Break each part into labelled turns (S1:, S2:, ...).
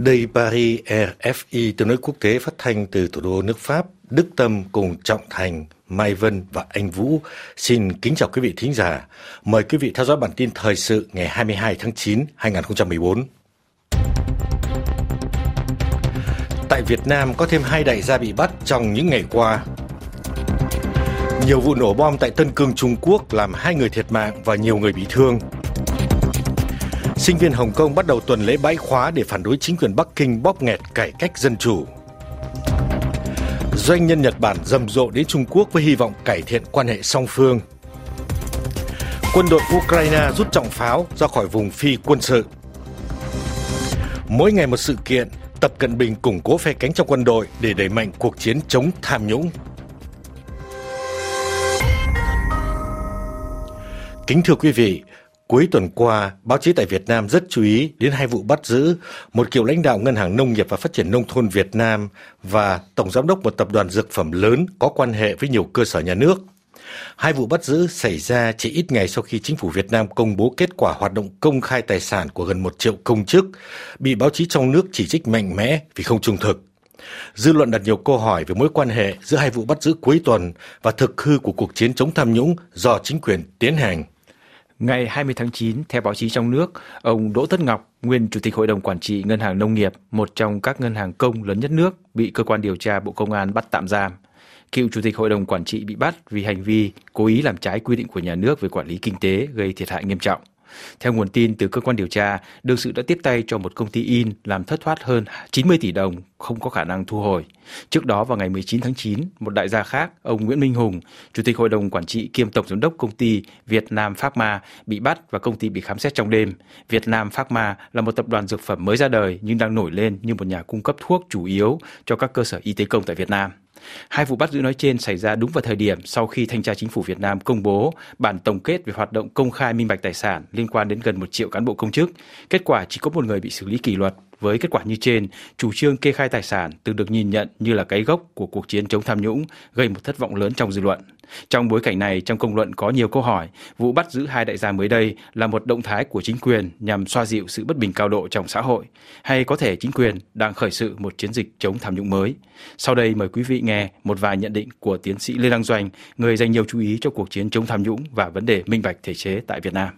S1: Đây Paris, RFI tiếng nói quốc tế phát thanh từ thủ đô nước Pháp, Đức Tâm cùng Trọng Thành, Mai Vân và Anh Vũ. Xin kính chào quý vị thính giả. Mời quý vị theo dõi bản tin thời sự ngày 22 tháng 9, 2014. Tại Việt Nam có thêm 2 đại gia bị bắt trong những ngày qua. Nhiều vụ nổ bom tại Tân Cương, Trung Quốc làm 2 người thiệt mạng và nhiều người bị thương. Sinh viên Hồng Kông bắt đầu tuần lễ bãi khóa để phản đối chính quyền Bắc Kinh bóp nghẹt cải cách dân chủ. Doanh nhân Nhật Bản rầm rộ đến Trung Quốc với hy vọng cải thiện quan hệ song phương. Quân đội Ukraine rút trọng pháo ra khỏi vùng phi quân sự. Mỗi ngày một sự kiện, Tập Cận Bình củng cố phe cánh trong quân đội để đẩy mạnh cuộc chiến chống tham nhũng. Kính thưa quý vị, cuối tuần qua, báo chí tại Việt Nam rất chú ý đến 2 vụ bắt giữ một cựu lãnh đạo Ngân hàng Nông nghiệp và Phát triển Nông thôn Việt Nam và tổng giám đốc một tập đoàn dược phẩm lớn có quan hệ với nhiều cơ sở nhà nước. 2 vụ bắt giữ xảy ra chỉ ít ngày sau khi chính phủ Việt Nam công bố kết quả hoạt động công khai tài sản của gần 1 triệu công chức, bị báo chí trong nước chỉ trích mạnh mẽ vì không trung thực. Dư luận đặt nhiều câu hỏi về mối quan hệ giữa 2 vụ bắt giữ cuối tuần và thực hư của cuộc chiến chống tham nhũng do chính quyền tiến hành.
S2: Ngày 20 tháng 9, theo báo chí trong nước, ông Đỗ Tất Ngọc, nguyên Chủ tịch Hội đồng Quản trị Ngân hàng Nông nghiệp, một trong các ngân hàng công lớn nhất nước, bị cơ quan điều tra Bộ Công an bắt tạm giam. Cựu Chủ tịch Hội đồng Quản trị bị bắt vì hành vi cố ý làm trái quy định của nhà nước về quản lý kinh tế gây thiệt hại nghiêm trọng. Theo nguồn tin từ cơ quan điều tra, đương sự đã tiếp tay cho một công ty in làm thất thoát hơn 90 tỷ đồng không có khả năng thu hồi. Trước đó vào ngày 19 tháng 9, một đại gia khác, ông Nguyễn Minh Hùng, Chủ tịch Hội đồng Quản trị kiêm Tổng giám đốc công ty Việt Nam Pharma bị bắt và công ty bị khám xét trong đêm. Việt Nam Pharma là một tập đoàn dược phẩm mới ra đời nhưng đang nổi lên như một nhà cung cấp thuốc chủ yếu cho các cơ sở y tế công tại Việt Nam. 2 vụ bắt giữ nói trên xảy ra đúng vào thời điểm sau khi Thanh tra Chính phủ Việt Nam công bố bản tổng kết về hoạt động công khai minh bạch tài sản liên quan đến gần 1 triệu cán bộ công chức. Kết quả chỉ có một người bị xử lý kỷ luật. Với kết quả như trên, chủ trương kê khai tài sản từng được nhìn nhận như là cái gốc của cuộc chiến chống tham nhũng, gây một thất vọng lớn trong dư luận. Trong bối cảnh này, trong công luận có nhiều câu hỏi, vụ bắt giữ 2 đại gia mới đây là một động thái của chính quyền nhằm xoa dịu sự bất bình cao độ trong xã hội, hay có thể chính quyền đang khởi sự một chiến dịch chống tham nhũng mới. Sau đây mời quý vị nghe một vài nhận định của tiến sĩ Lê Đăng Doanh, người dành nhiều chú ý cho cuộc chiến chống tham nhũng và vấn đề minh bạch thể chế tại Việt Nam.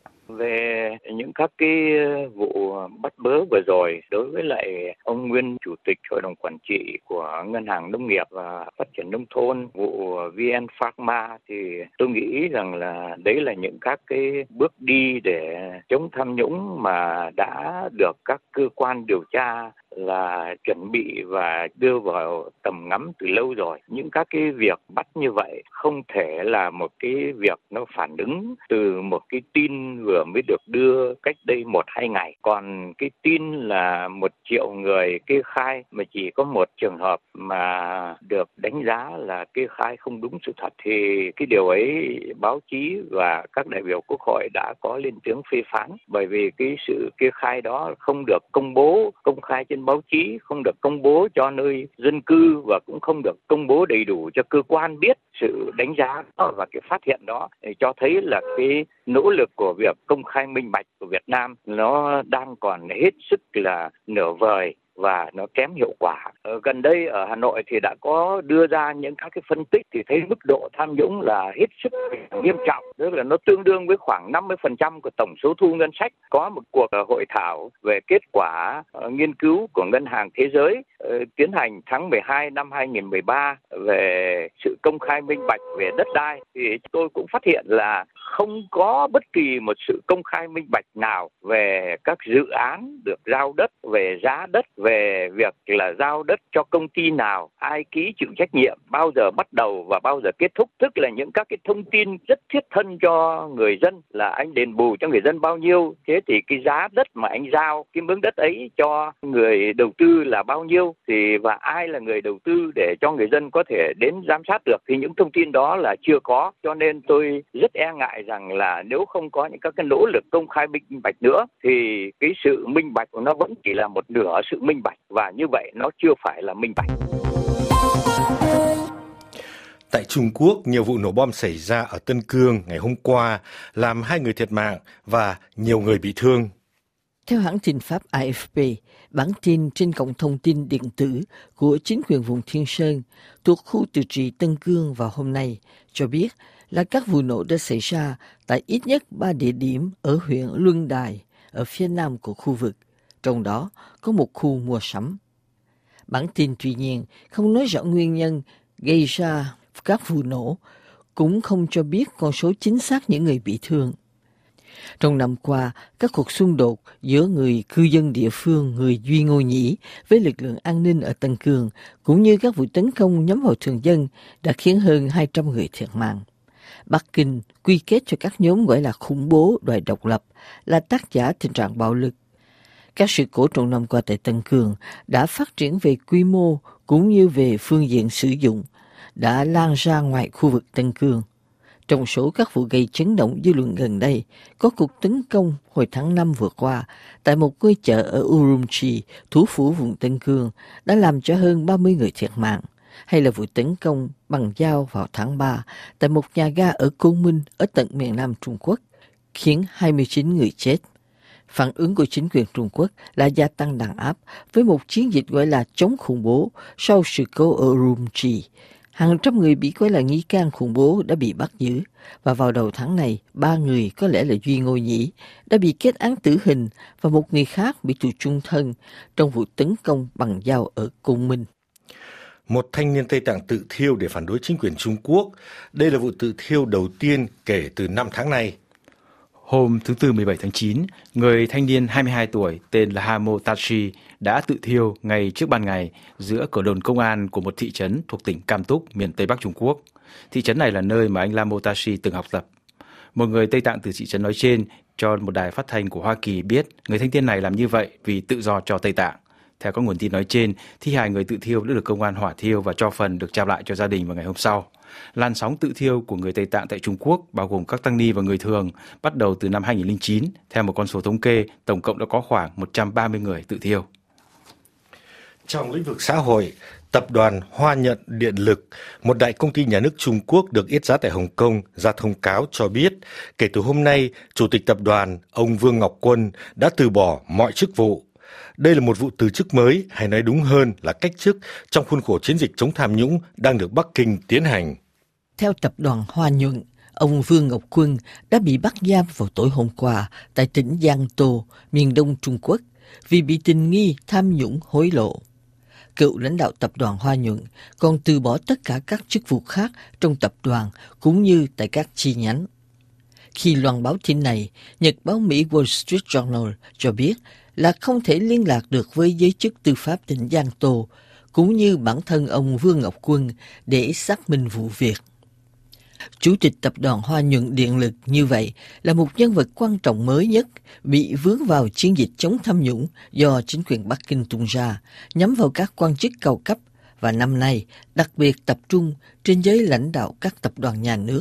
S3: Về những các cái vụ bắt bớ vừa rồi đối với lại ông nguyên Chủ tịch Hội đồng Quản trị của Ngân hàng Nông nghiệp và Phát triển Nông thôn, vụ VN Pharma, thì tôi nghĩ rằng là đấy là những các cái bước đi để chống tham nhũng mà đã được các cơ quan điều tra là chuẩn bị và đưa vào tầm ngắm từ lâu rồi. Những các cái việc bắt như vậy không thể là một cái việc nó phản ứng từ một cái tin vừa mới được đưa cách đây 1-2 ngày. Còn cái tin là 1 triệu người kê khai mà chỉ có một trường hợp mà được đánh giá là kê khai không đúng sự thật, thì cái điều ấy báo chí và các đại biểu Quốc hội đã có lên tiếng phê phán, bởi vì cái sự kê khai đó không được công bố công khai trên báo chí, không được công bố cho nơi dân cư và cũng không được công bố đầy đủ cho cơ quan biết. Sự đánh giá đó và cái phát hiện đó để cho thấy là cái nỗ lực của việc công khai minh bạch của Việt Nam nó đang còn hết sức là nửa vời và nó kém hiệu quả. Gần đây ở Hà Nội thì đã có đưa ra những các cái phân tích thì thấy mức độ tham nhũng là hết sức nghiêm trọng, tức là nó tương đương với khoảng 50% của tổng số thu ngân sách. Có một cuộc hội thảo về kết quả nghiên cứu của Ngân hàng Thế giới tiến hành tháng 12 năm 2013 về sự công khai minh bạch về đất đai, thì tôi cũng phát hiện là không có bất kỳ một sự công khai minh bạch nào về các dự án được giao đất, về giá đất, về việc là giao đất cho công ty nào, ai ký chịu trách nhiệm, bao giờ bắt đầu và bao giờ kết thúc, tức là những các cái thông tin rất thiết thân cho người dân, là anh đền bù cho người dân bao nhiêu, thế thì cái giá đất mà anh giao, cái miếng đất ấy cho người đầu tư là bao nhiêu, thì và ai là người đầu tư để cho người dân có thể đến giám sát được, thì những thông tin đó là chưa có. Cho nên tôi rất e ngại rằng là nếu không có những các cái nỗ lực công khai minh bạch nữa thì cái sự minh bạch của nó vẫn chỉ là một nửa sự minh bạch, và như vậy nó chưa phải là minh bạch.
S1: Tại Trung Quốc, nhiều vụ nổ bom xảy ra ở Tân Cương ngày hôm qua làm 2 người thiệt mạng và nhiều người bị thương.
S4: Theo hãng tin Pháp AFP, bản tin trên cổng thông tin điện tử của chính quyền vùng Thiên Sơn thuộc khu tự trị Tân Cương vào hôm nay cho biết là các vụ nổ đã xảy ra tại ít nhất 3 địa điểm ở huyện Luân Đài, ở phía nam của khu vực, trong đó có một khu mua sắm. Bản tin tuy nhiên không nói rõ nguyên nhân gây ra các vụ nổ, cũng không cho biết con số chính xác những người bị thương. Trong năm qua, các cuộc xung đột giữa người cư dân địa phương người Duy Ngô Nhĩ với lực lượng an ninh ở Tân Cương, cũng như các vụ tấn công nhắm vào thường dân đã khiến hơn 200 người thiệt mạng. Bắc Kinh quy kết cho các nhóm gọi là khủng bố đòi độc lập là tác giả tình trạng bạo lực. Các sự cố trong năm qua tại Tân Cương đã phát triển về quy mô cũng như về phương diện sử dụng, đã lan ra ngoài khu vực Tân Cương. Trong số các vụ gây chấn động dư luận gần đây, có cuộc tấn công hồi tháng 5 vừa qua tại một ngôi chợ ở Urumqi, thủ phủ vùng Tân Cương, đã làm cho hơn 30 người thiệt mạng, hay là vụ tấn công bằng dao vào tháng 3 tại một nhà ga ở Côn Minh ở tận miền Nam Trung Quốc, khiến 29 người chết. Phản ứng của chính quyền Trung Quốc là gia tăng đàn áp với một chiến dịch gọi là chống khủng bố sau sự cố ở Urumqi. Hàng trăm người bị coi là nghi can khủng bố đã bị bắt giữ, và vào đầu tháng này, 3 người có lẽ là Duy Ngô Nhĩ đã bị kết án tử hình và một người khác bị tù chung thân trong vụ tấn công bằng dao ở Côn Minh.
S1: Một thanh niên Tây Tạng tự thiêu để phản đối chính quyền Trung Quốc. Đây là vụ tự thiêu đầu tiên kể từ 5 tháng nay.
S2: Hôm thứ Tư 17 tháng 9, người thanh niên 22 tuổi tên là Hamo Tashi đã tự thiêu ngay trước ban ngày giữa cửa đồn công an của một thị trấn thuộc tỉnh Cam Túc, miền Tây Bắc Trung Quốc. Thị trấn này là nơi mà anh Hamo Tashi từng học tập. Một người Tây Tạng từ thị trấn nói trên cho một đài phát thanh của Hoa Kỳ biết người thanh niên này làm như vậy vì tự do cho Tây Tạng. Theo các nguồn tin nói trên, thi hài người tự thiêu đã được công an hỏa thiêu và cho phần được trao lại cho gia đình vào ngày hôm sau. Làn sóng tự thiêu của người Tây Tạng tại Trung Quốc, bao gồm các tăng ni và người thường, bắt đầu từ năm 2009. Theo một con số thống kê, tổng cộng đã có khoảng 130 người tự thiêu.
S1: Trong lĩnh vực xã hội, tập đoàn Hoa Nhận Điện lực, một đại công ty nhà nước Trung Quốc được yết giá tại Hồng Kông, ra thông cáo cho biết, kể từ hôm nay, Chủ tịch tập đoàn, ông Vương Ngọc Quân, đã từ bỏ mọi chức vụ. Đây là một vụ từ chức mới, hay nói đúng hơn là cách chức trong khuôn khổ chiến dịch chống tham nhũng đang được Bắc Kinh tiến hành.
S4: Theo tập đoàn Hoa Nhuận, ông Vương Ngọc Quân đã bị bắt giam vào tối hôm qua tại tỉnh Giang Tô, miền đông Trung Quốc, vì bị tình nghi tham nhũng hối lộ. Cựu lãnh đạo tập đoàn Hoa Nhuận còn từ bỏ tất cả các chức vụ khác trong tập đoàn cũng như tại các chi nhánh. Khi loan báo tin này, nhật báo Mỹ Wall Street Journal cho biết là không thể liên lạc được với giới chức tư pháp tỉnh Giang Tô, cũng như bản thân ông Vương Ngọc Quân để xác minh vụ việc. Chủ tịch tập đoàn Hoa Nhuận Điện lực như vậy là một nhân vật quan trọng mới nhất bị vướng vào chiến dịch chống tham nhũng do chính quyền Bắc Kinh tung ra, nhắm vào các quan chức cao cấp, và năm nay đặc biệt tập trung trên giới lãnh đạo các tập đoàn nhà nước.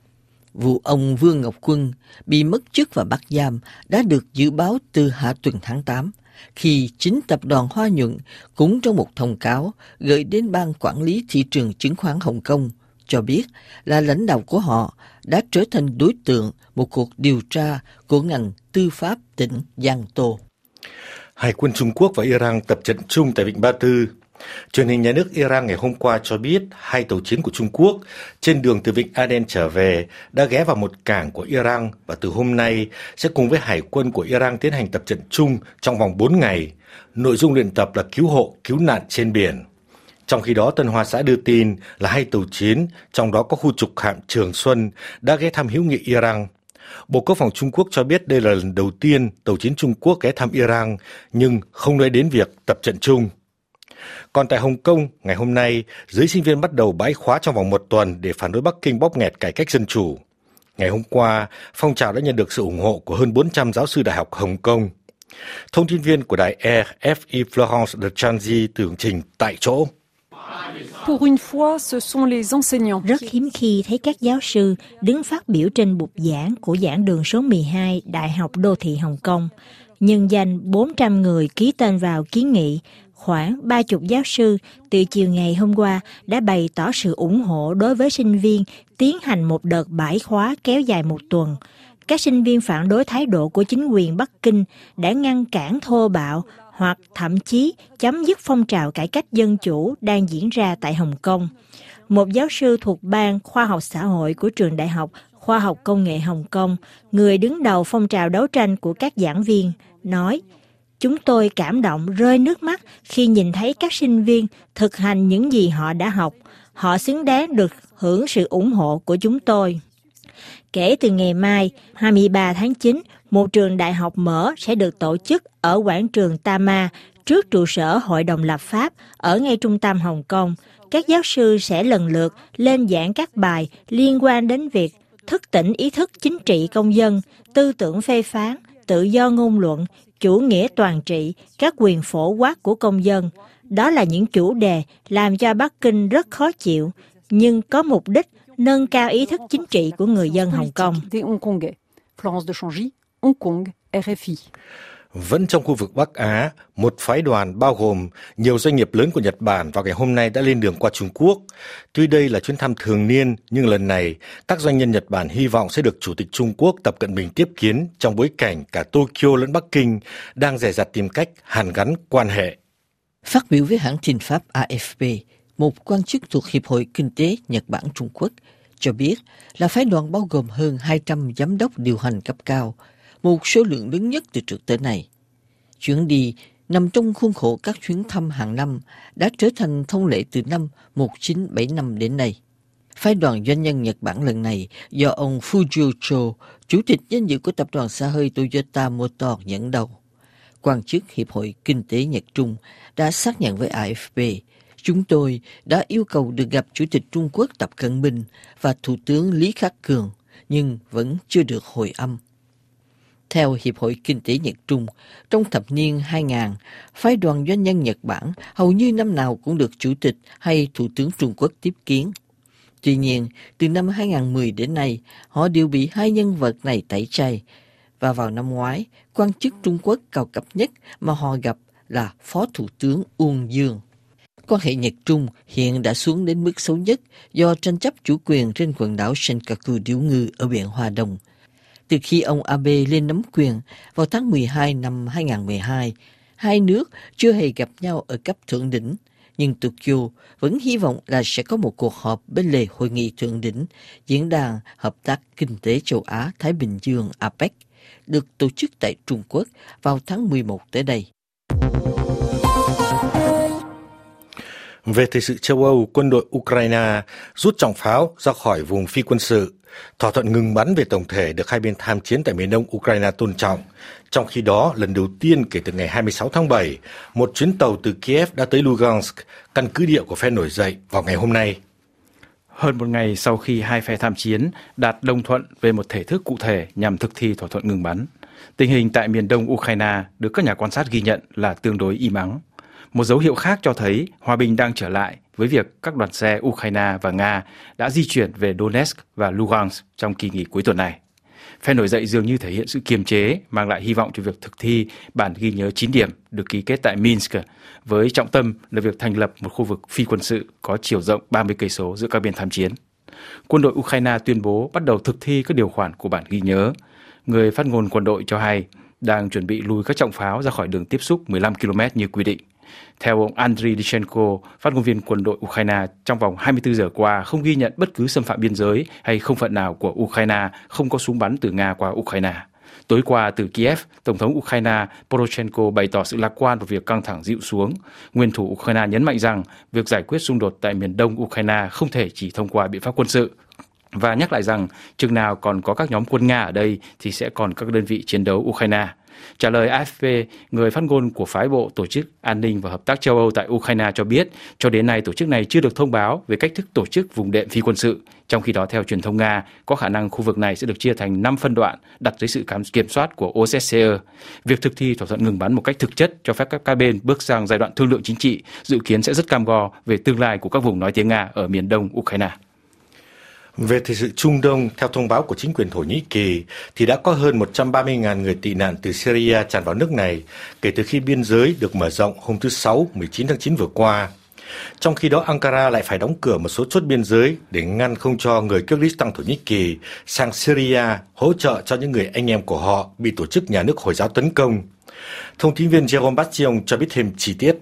S4: Vụ ông Vương Ngọc Quân bị mất chức và bắt giam đã được dự báo từ hạ tuần tháng 8, khi chính tập đoàn Hoa Nhuận cũng trong một thông cáo gửi đến Ban Quản lý Thị trường Chứng khoán Hồng Kông cho biết là lãnh đạo của họ đã trở thành đối tượng một cuộc điều tra của ngành tư pháp tỉnh Giang Tô.
S1: Hải quân Trung Quốc và Iran tập trận chung tại Vịnh Ba Tư. Truyền hình nhà nước Iran ngày hôm qua cho biết 2 tàu chiến của Trung Quốc trên đường từ Vịnh Aden trở về đã ghé vào một cảng của Iran và từ hôm nay sẽ cùng với Hải quân của Iran tiến hành tập trận chung trong vòng 4 ngày. Nội dung luyện tập là cứu hộ, cứu nạn trên biển. Trong khi đó, Tân Hoa Xã đưa tin là 2 tàu chiến, trong đó có khu trục hạm Trường Xuân, đã ghé thăm hữu nghị Iran. Bộ Quốc phòng Trung Quốc cho biết đây là lần đầu tiên tàu chiến Trung Quốc ghé thăm Iran, nhưng không nói đến việc tập trận chung. Còn tại Hồng Kông, ngày hôm nay, giới sinh viên bắt đầu bãi khóa trong vòng 1 tuần để phản đối Bắc Kinh bóp nghẹt cải cách dân chủ. Ngày hôm qua, phong trào đã nhận được sự ủng hộ của hơn 400 giáo sư Đại học Hồng Kông. Thông tin viên của đài RFI Florence de Chanzy tường trình tại chỗ.
S5: Rất hiếm khi thấy các giáo sư đứng phát biểu trên bục giảng của giảng đường số 12 Đại học Đô thị Hồng Kông. Nhân danh 400 người ký tên vào kiến nghị, khoảng 30 giáo sư từ chiều ngày hôm qua đã bày tỏ sự ủng hộ đối với sinh viên tiến hành một đợt bãi khóa kéo dài 1 tuần. các sinh viên phản đối thái độ của chính quyền Bắc Kinh đã ngăn cản thô bạo hoặc thậm chí chấm dứt phong trào cải cách dân chủ đang diễn ra tại Hồng Kông. Một giáo sư thuộc Ban Khoa học Xã hội của Trường Đại học Khoa học Công nghệ Hồng Kông, người đứng đầu phong trào đấu tranh của các giảng viên, nói: "Chúng tôi cảm động rơi nước mắt khi nhìn thấy các sinh viên thực hành những gì họ đã học. Họ xứng đáng được hưởng sự ủng hộ của chúng tôi." Kể từ ngày mai, 23 tháng 9, một trường đại học mở sẽ được tổ chức ở quảng trường Tama trước trụ sở Hội đồng lập pháp ở ngay trung tâm Hồng Kông. Các giáo sư sẽ lần lượt lên giảng các bài liên quan đến việc thức tỉnh ý thức chính trị công dân, tư tưởng phê phán, tự do ngôn luận, chủ nghĩa toàn trị, các quyền phổ quát của công dân. Đó là những chủ đề làm cho Bắc Kinh rất khó chịu, nhưng có mục đích nâng cao ý thức chính trị của người dân Hồng Kông.
S1: Vẫn trong khu vực Bắc Á, một phái đoàn bao gồm nhiều doanh nghiệp lớn của Nhật Bản vào ngày hôm nay đã lên đường qua Trung Quốc. Tuy đây là chuyến thăm thường niên, nhưng lần này, các doanh nhân Nhật Bản hy vọng sẽ được Chủ tịch Trung Quốc Tập Cận Bình tiếp kiến trong bối cảnh cả Tokyo lẫn Bắc Kinh đang dè dặt tìm cách hàn gắn quan hệ.
S4: Phát biểu với hãng tin Pháp AFP, một quan chức thuộc Hiệp hội Kinh tế Nhật Bản Trung Quốc cho biết là phái đoàn bao gồm hơn 200 giám đốc điều hành cấp cao, một số lượng lớn nhất từ trước tới nay. Chuyến đi nằm trong khuôn khổ các chuyến thăm hàng năm đã trở thành thông lệ từ năm 1975 đến nay. Phái đoàn doanh nhân Nhật Bản lần này do ông Fujio Cho, chủ tịch danh dự của tập đoàn xe hơi Toyota Motor dẫn đầu. Quan chức Hiệp hội Kinh tế Nhật Trung đã xác nhận với AFP, chúng tôi đã yêu cầu được gặp Chủ tịch Trung Quốc Tập Cận Bình và Thủ tướng Lý Khắc Cường, nhưng vẫn chưa được hồi âm. Theo Hiệp hội Kinh tế Nhật Trung, trong thập niên 2000, phái đoàn doanh nhân Nhật Bản hầu như năm nào cũng được Chủ tịch hay Thủ tướng Trung Quốc tiếp kiến. Tuy nhiên, từ năm 2010 đến nay, họ đều bị hai nhân vật này tẩy chay. Và vào năm ngoái, quan chức Trung Quốc cao cấp nhất mà họ gặp là Phó Thủ tướng Uông Dương. Quan hệ Nhật-Trung hiện đã xuống đến mức xấu nhất do tranh chấp chủ quyền trên quần đảo Senkaku điếu ngư ở biển Hoa Đông. Từ khi ông Abe lên nắm quyền vào tháng 12 năm 2012, hai nước chưa hề gặp nhau ở cấp thượng đỉnh, nhưng Tokyo vẫn hy vọng là sẽ có một cuộc họp bên lề hội nghị thượng đỉnh Diễn đàn Hợp tác Kinh tế Châu Á-Thái Bình Dương APEC, được tổ chức tại Trung Quốc vào tháng 11 tới đây.
S1: Về thời sự châu Âu, quân đội Ukraine rút trọng pháo ra khỏi vùng phi quân sự. Thỏa thuận ngừng bắn về tổng thể được hai bên tham chiến tại miền đông Ukraine tôn trọng. Trong khi đó, lần đầu tiên kể từ ngày 26 tháng 7, một chuyến tàu từ Kiev đã tới Lugansk, căn cứ địa của phe nổi dậy, vào ngày hôm nay.
S2: Hơn một ngày sau khi hai phe tham chiến đạt đồng thuận về một thể thức cụ thể nhằm thực thi thỏa thuận ngừng bắn, tình hình tại miền đông Ukraine được các nhà quan sát ghi nhận là tương đối im ắng. Một dấu hiệu khác cho thấy hòa bình đang trở lại với việc các đoàn xe Ukraine và Nga đã di chuyển về Donetsk và Lugansk trong kỳ nghỉ cuối tuần này. Phe nổi dậy dường như thể hiện sự kiềm chế, mang lại hy vọng cho việc thực thi bản ghi nhớ 9 điểm được ký kết tại Minsk, với trọng tâm là việc thành lập một khu vực phi quân sự có chiều rộng 30 cây số giữa các bên tham chiến. Quân đội Ukraine tuyên bố bắt đầu thực thi các điều khoản của bản ghi nhớ. Người phát ngôn quân đội cho hay đang chuẩn bị lùi các trọng pháo ra khỏi đường tiếp xúc 15 km như quy định. Theo ông Andriy Dychenko, phát ngôn viên quân đội Ukraine, trong vòng 24 giờ qua không ghi nhận bất cứ xâm phạm biên giới hay không phận nào của Ukraine không có súng bắn từ Nga qua Ukraine. Tối qua từ Kiev, Tổng thống Ukraine Poroshenko bày tỏ sự lạc quan vào việc căng thẳng dịu xuống. Nguyên thủ Ukraine nhấn mạnh rằng việc giải quyết xung đột tại miền đông Ukraine không thể chỉ thông qua biện pháp quân sự, và nhắc lại rằng chừng nào còn có các nhóm quân Nga ở đây thì sẽ còn các đơn vị chiến đấu Ukraine. Trả lời AFP, người phát ngôn của phái bộ Tổ chức An ninh và Hợp tác châu Âu tại Ukraine cho biết, cho đến nay tổ chức này chưa được thông báo về cách thức tổ chức vùng đệm phi quân sự. Trong khi đó, theo truyền thông Nga, có khả năng khu vực này sẽ được chia thành 5 phân đoạn đặt dưới sự kiểm soát của OSCE. Việc thực thi thỏa thuận ngừng bắn một cách thực chất cho phép các bên bước sang giai đoạn thương lượng chính trị, dự kiến sẽ rất cam go về tương lai của các vùng nói tiếng Nga ở miền đông Ukraine.
S1: Về thời sự Trung Đông, theo thông báo của chính quyền Thổ Nhĩ Kỳ, thì đã có hơn 130.000 người tị nạn từ Syria tràn vào nước này kể từ khi biên giới được mở rộng hôm thứ Sáu, 19 tháng 9 vừa qua. Trong khi đó, Ankara lại phải đóng cửa một số chốt biên giới để ngăn không cho người Kyrgyzstan Thổ Nhĩ Kỳ sang Syria hỗ trợ cho những người anh em của họ bị tổ chức nhà nước Hồi giáo tấn công. Thông tin viên Jérôme Bastion cho biết thêm chi tiết.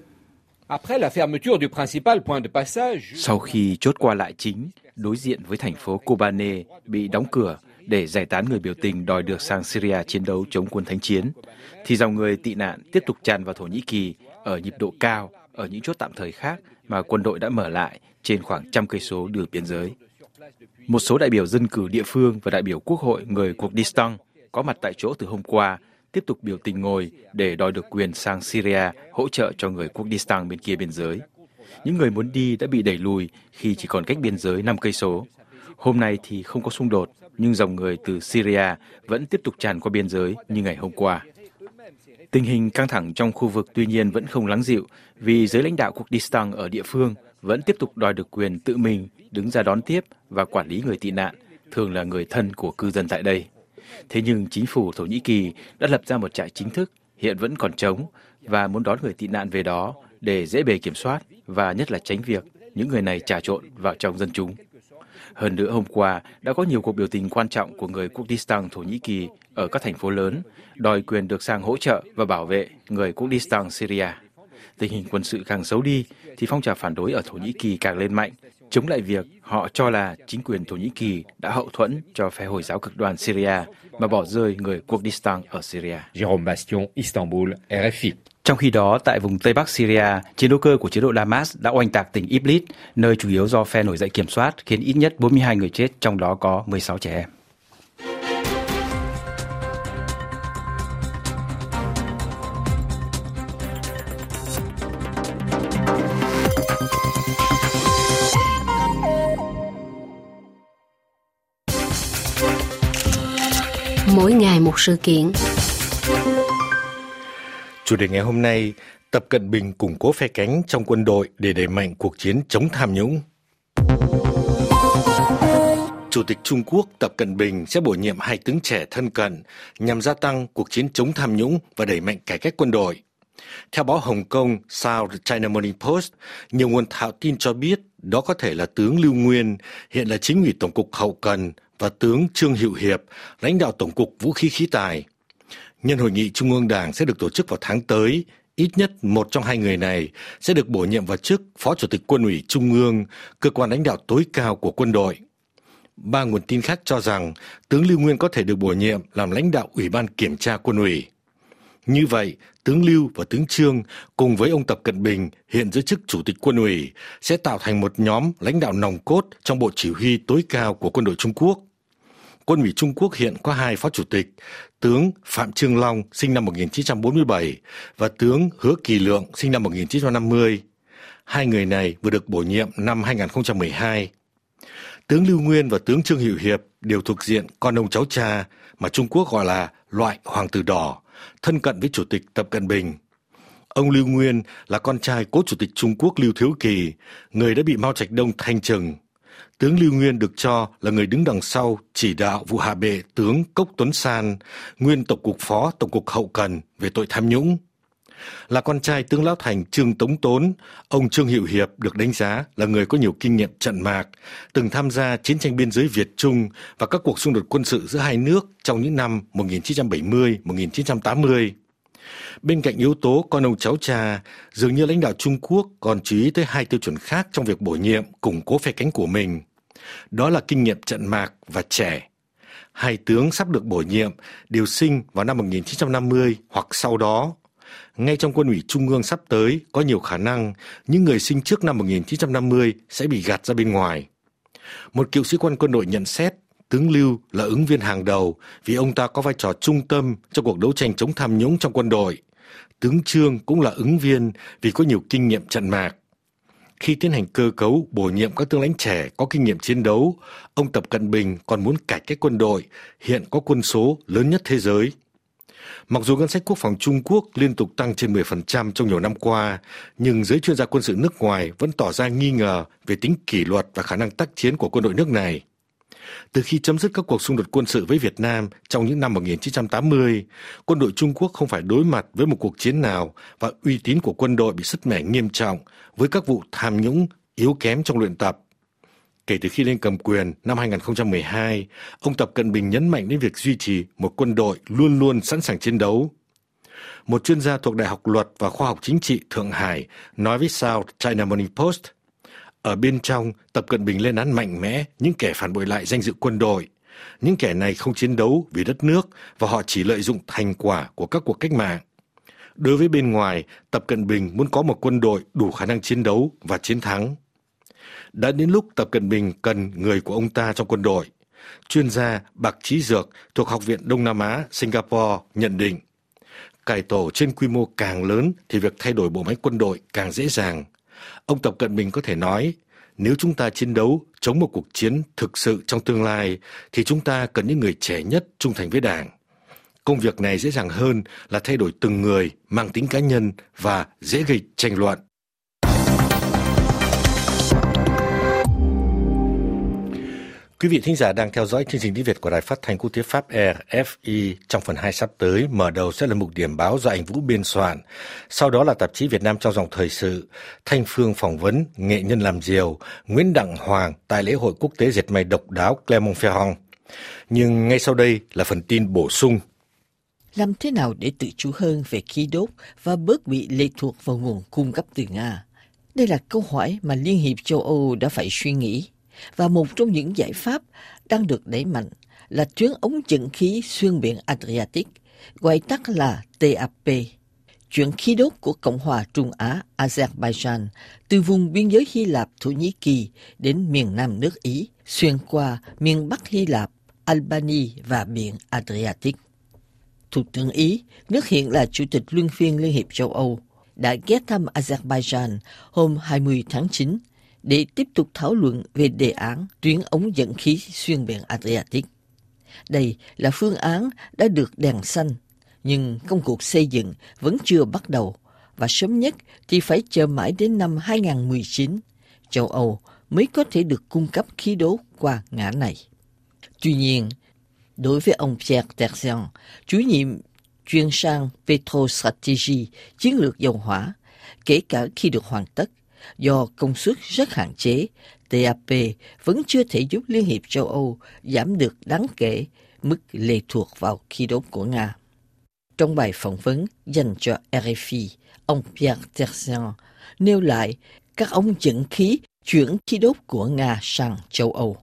S2: Sau khi chốt qua lại chính đối diện với thành phố Kobane bị đóng cửa để giải tán người biểu tình đòi được sang Syria chiến đấu chống quân thánh chiến, thì dòng người tị nạn tiếp tục tràn vào Thổ Nhĩ Kỳ ở nhịp độ cao ở những chốt tạm thời khác mà quân đội đã mở lại trên khoảng 100 cây số đường biên giới. Một số đại biểu dân cử địa phương và đại biểu quốc hội người Kurdistan có mặt tại chỗ từ hôm qua tiếp tục biểu tình ngồi để đòi được quyền sang Syria hỗ trợ cho người Kurdistan bên kia biên giới. Những người muốn đi đã bị đẩy lùi khi chỉ còn cách biên giới 5 cây số. Hôm nay thì không có xung đột, nhưng dòng người từ Syria vẫn tiếp tục tràn qua biên giới như ngày hôm qua. Tình hình căng thẳng trong khu vực tuy nhiên vẫn không lắng dịu vì giới lãnh đạo Kurdistan ở địa phương vẫn tiếp tục đòi được quyền tự mình đứng ra đón tiếp và quản lý người tị nạn, thường là người thân của cư dân tại đây. Thế nhưng chính phủ Thổ Nhĩ Kỳ đã lập ra một trại chính thức, hiện vẫn còn trống và muốn đón người tị nạn về đó để dễ bề kiểm soát và nhất là tránh việc những người này trà trộn vào trong dân chúng. Hơn nữa, hôm qua đã có nhiều cuộc biểu tình quan trọng của người Kurdistan Thổ Nhĩ Kỳ ở các thành phố lớn, đòi quyền được sang hỗ trợ và bảo vệ người Kurdistan Syria. Tình hình quân sự càng xấu đi, thì phong trào phản đối ở Thổ Nhĩ Kỳ càng lên mạnh, chống lại việc họ cho là chính quyền Thổ Nhĩ Kỳ đã hậu thuẫn cho phe Hồi giáo cực đoan Syria mà bỏ rơi người Kurdistan ở Syria.
S6: Jérôme Bastion, Istanbul, RFI.
S2: Trong khi đó, tại vùng Tây Bắc Syria, chiến đấu cơ của chế độ Damas đã oanh tạc tỉnh Idlib, nơi chủ yếu do phe nổi dậy kiểm soát, khiến ít nhất 42 người chết, trong đó có 16 trẻ em.
S7: Mỗi ngày một sự kiện.
S1: Chủ đề ngày hôm nay, Tập Cận Bình củng cố phe cánh trong quân đội để đẩy mạnh cuộc chiến chống tham nhũng. Chủ tịch Trung Quốc Tập Cận Bình sẽ bổ nhiệm 2 tướng trẻ thân cận nhằm gia tăng cuộc chiến chống tham nhũng và đẩy mạnh cải cách quân đội. Theo báo Hồng Kông South China Morning Post, nhiều nguồn thạo tin cho biết đó có thể là tướng Lưu Nguyên, hiện là chính ủy Tổng cục Hậu cần, và tướng Trương Hữu Hiệp, lãnh đạo Tổng cục Vũ khí khí tài. Nhân hội nghị Trung ương Đảng sẽ được tổ chức vào tháng tới, ít nhất một trong 2 người này sẽ được bổ nhiệm vào chức Phó Chủ tịch Quân ủy Trung ương, cơ quan lãnh đạo tối cao của quân đội. 3 nguồn tin khác cho rằng tướng Lưu Nguyên có thể được bổ nhiệm làm lãnh đạo Ủy ban Kiểm tra Quân ủy. Như vậy, tướng Lưu và tướng Trương cùng với ông Tập Cận Bình hiện giữ chức Chủ tịch Quân ủy sẽ tạo thành một nhóm lãnh đạo nòng cốt trong Bộ Chỉ huy tối cao của quân đội Trung Quốc. Quân ủy Trung Quốc hiện có 2 phó chủ tịch, tướng Phạm Trương Long sinh năm 1947 và tướng Hứa Kỳ Lượng sinh năm 1950. 2 người này vừa được bổ nhiệm năm 2012. Tướng Lưu Nguyên và tướng Trương Hữu Hiệp đều thuộc diện con ông cháu cha mà Trung Quốc gọi là loại hoàng tử đỏ, thân cận với Chủ tịch Tập Cận Bình. Ông Lưu Nguyên là con trai cố Chủ tịch Trung Quốc Lưu Thiếu Kỳ, người đã bị Mao Trạch Đông thanh trừng. Tướng Lưu Nguyên được cho là người đứng đằng sau chỉ đạo vụ hạ bệ tướng Cốc Tuấn San, nguyên Tổng cục Phó Tổng cục Hậu cần về tội tham nhũng. Là con trai tướng Lão Thành Trương Tống Tốn, ông Trương Hữu Hiệp được đánh giá là người có nhiều kinh nghiệm trận mạc, từng tham gia chiến tranh biên giới Việt-Trung và các cuộc xung đột quân sự giữa hai nước trong những năm 1970-1980. Bên cạnh yếu tố con ông cháu cha, dường như lãnh đạo Trung Quốc còn chú ý tới 2 tiêu chuẩn khác trong việc bổ nhiệm, củng cố phe cánh của mình. Đó là kinh nghiệm trận mạc và trẻ. 2 tướng sắp được bổ nhiệm đều sinh vào năm 1950 hoặc sau đó. Ngay trong Quân ủy Trung ương sắp tới, có nhiều khả năng những người sinh trước năm 1950 sẽ bị gạt ra bên ngoài. Một cựu sĩ quan quân đội nhận xét, tướng Lưu là ứng viên hàng đầu vì ông ta có vai trò trung tâm trong cuộc đấu tranh chống tham nhũng trong quân đội. Tướng Trương cũng là ứng viên vì có nhiều kinh nghiệm trận mạc. Khi tiến hành cơ cấu bổ nhiệm các tướng lãnh trẻ có kinh nghiệm chiến đấu, ông Tập Cận Bình còn muốn cải cách quân đội, hiện có quân số lớn nhất thế giới. Mặc dù ngân sách quốc phòng Trung Quốc liên tục tăng trên 10% trong nhiều năm qua, nhưng giới chuyên gia quân sự nước ngoài vẫn tỏ ra nghi ngờ về tính kỷ luật và khả năng tác chiến của quân đội nước này. Từ khi chấm dứt các cuộc xung đột quân sự với Việt Nam trong những năm 1980, quân đội Trung Quốc không phải đối mặt với một cuộc chiến nào và uy tín của quân đội bị sứt mẻ nghiêm trọng với các vụ tham nhũng yếu kém trong luyện tập. Kể từ khi lên cầm quyền năm 2012, ông Tập Cận Bình nhấn mạnh đến việc duy trì một quân đội luôn luôn sẵn sàng chiến đấu. Một chuyên gia thuộc Đại học Luật và Khoa học Chính trị Thượng Hải nói với South China Morning Post, ở bên trong, Tập Cận Bình lên án mạnh mẽ những kẻ phản bội lại danh dự quân đội. Những kẻ này không chiến đấu vì đất nước và họ chỉ lợi dụng thành quả của các cuộc cách mạng. Đối với bên ngoài, Tập Cận Bình muốn có một quân đội đủ khả năng chiến đấu và chiến thắng. Đã đến lúc Tập Cận Bình cần người của ông ta trong quân đội. Chuyên gia Bạc Trí Dược thuộc Học viện Đông Nam Á, Singapore nhận định, cải tổ trên quy mô càng lớn thì việc thay đổi bộ máy quân đội càng dễ dàng. Ông Tập Cận Bình có thể nói, nếu chúng ta chiến đấu chống một cuộc chiến thực sự trong tương lai, thì chúng ta cần những người trẻ nhất trung thành với Đảng. Công việc này dễ dàng hơn là thay đổi từng người, mang tính cá nhân và dễ gây tranh luận. Quý vị thính giả đang theo dõi chương trình tiếng Việt của Đài Phát thanh Quốc tế Pháp RFI. Trong phần 2 sắp tới, mở đầu sẽ là mục điểm báo do anh Vũ biên soạn. Sau đó là tạp chí Việt Nam trong dòng thời sự, Thanh Phương phỏng vấn nghệ nhân làm diều, Nguyễn Đặng Hoàng tại lễ hội quốc tế dệt may độc đáo Clermont-Ferrand. Nhưng ngay sau đây là phần tin bổ sung.
S4: Làm thế nào để tự chủ hơn về khí đốt và bớt bị lệ thuộc vào nguồn cung cấp từ Nga? Đây là câu hỏi mà Liên hiệp châu Âu đã phải suy nghĩ. Và một trong những giải pháp đang được đẩy mạnh là tuyến ống dẫn khí xuyên biển Adriatic, gọi tắt là TAP. Chuyển khí đốt của Cộng hòa Trung Á Azerbaijan từ vùng biên giới Hy Lạp Thổ Nhĩ Kỳ đến miền nam nước Ý, xuyên qua miền bắc Hy Lạp, Albania và biển Adriatic. Thủ tướng Ý, nước hiện là Chủ tịch luân phiên Liên hiệp châu Âu, đã ghé thăm Azerbaijan hôm 20 tháng 9 để tiếp tục thảo luận về đề án tuyến ống dẫn khí xuyên biển Adriatic. Đây là phương án đã được đèn xanh, nhưng công cuộc xây dựng vẫn chưa bắt đầu và sớm nhất thì phải chờ mãi đến năm 2019, châu Âu mới có thể được cung cấp khí đốt qua ngã này. Tuy nhiên, đối với ông Pierre Terzian, chủ nhiệm chuyên sang Petrostrategy, chiến lược dầu hỏa, kể cả khi được hoàn tất, do công suất rất hạn chế, TAP vẫn chưa thể giúp Liên hiệp châu Âu giảm được đáng kể mức lệ thuộc vào khí đốt của Nga. Trong bài phỏng vấn dành cho RFI, ông Pierre Terzian nêu lại các ống dẫn khí chuyển khí đốt của Nga sang châu Âu.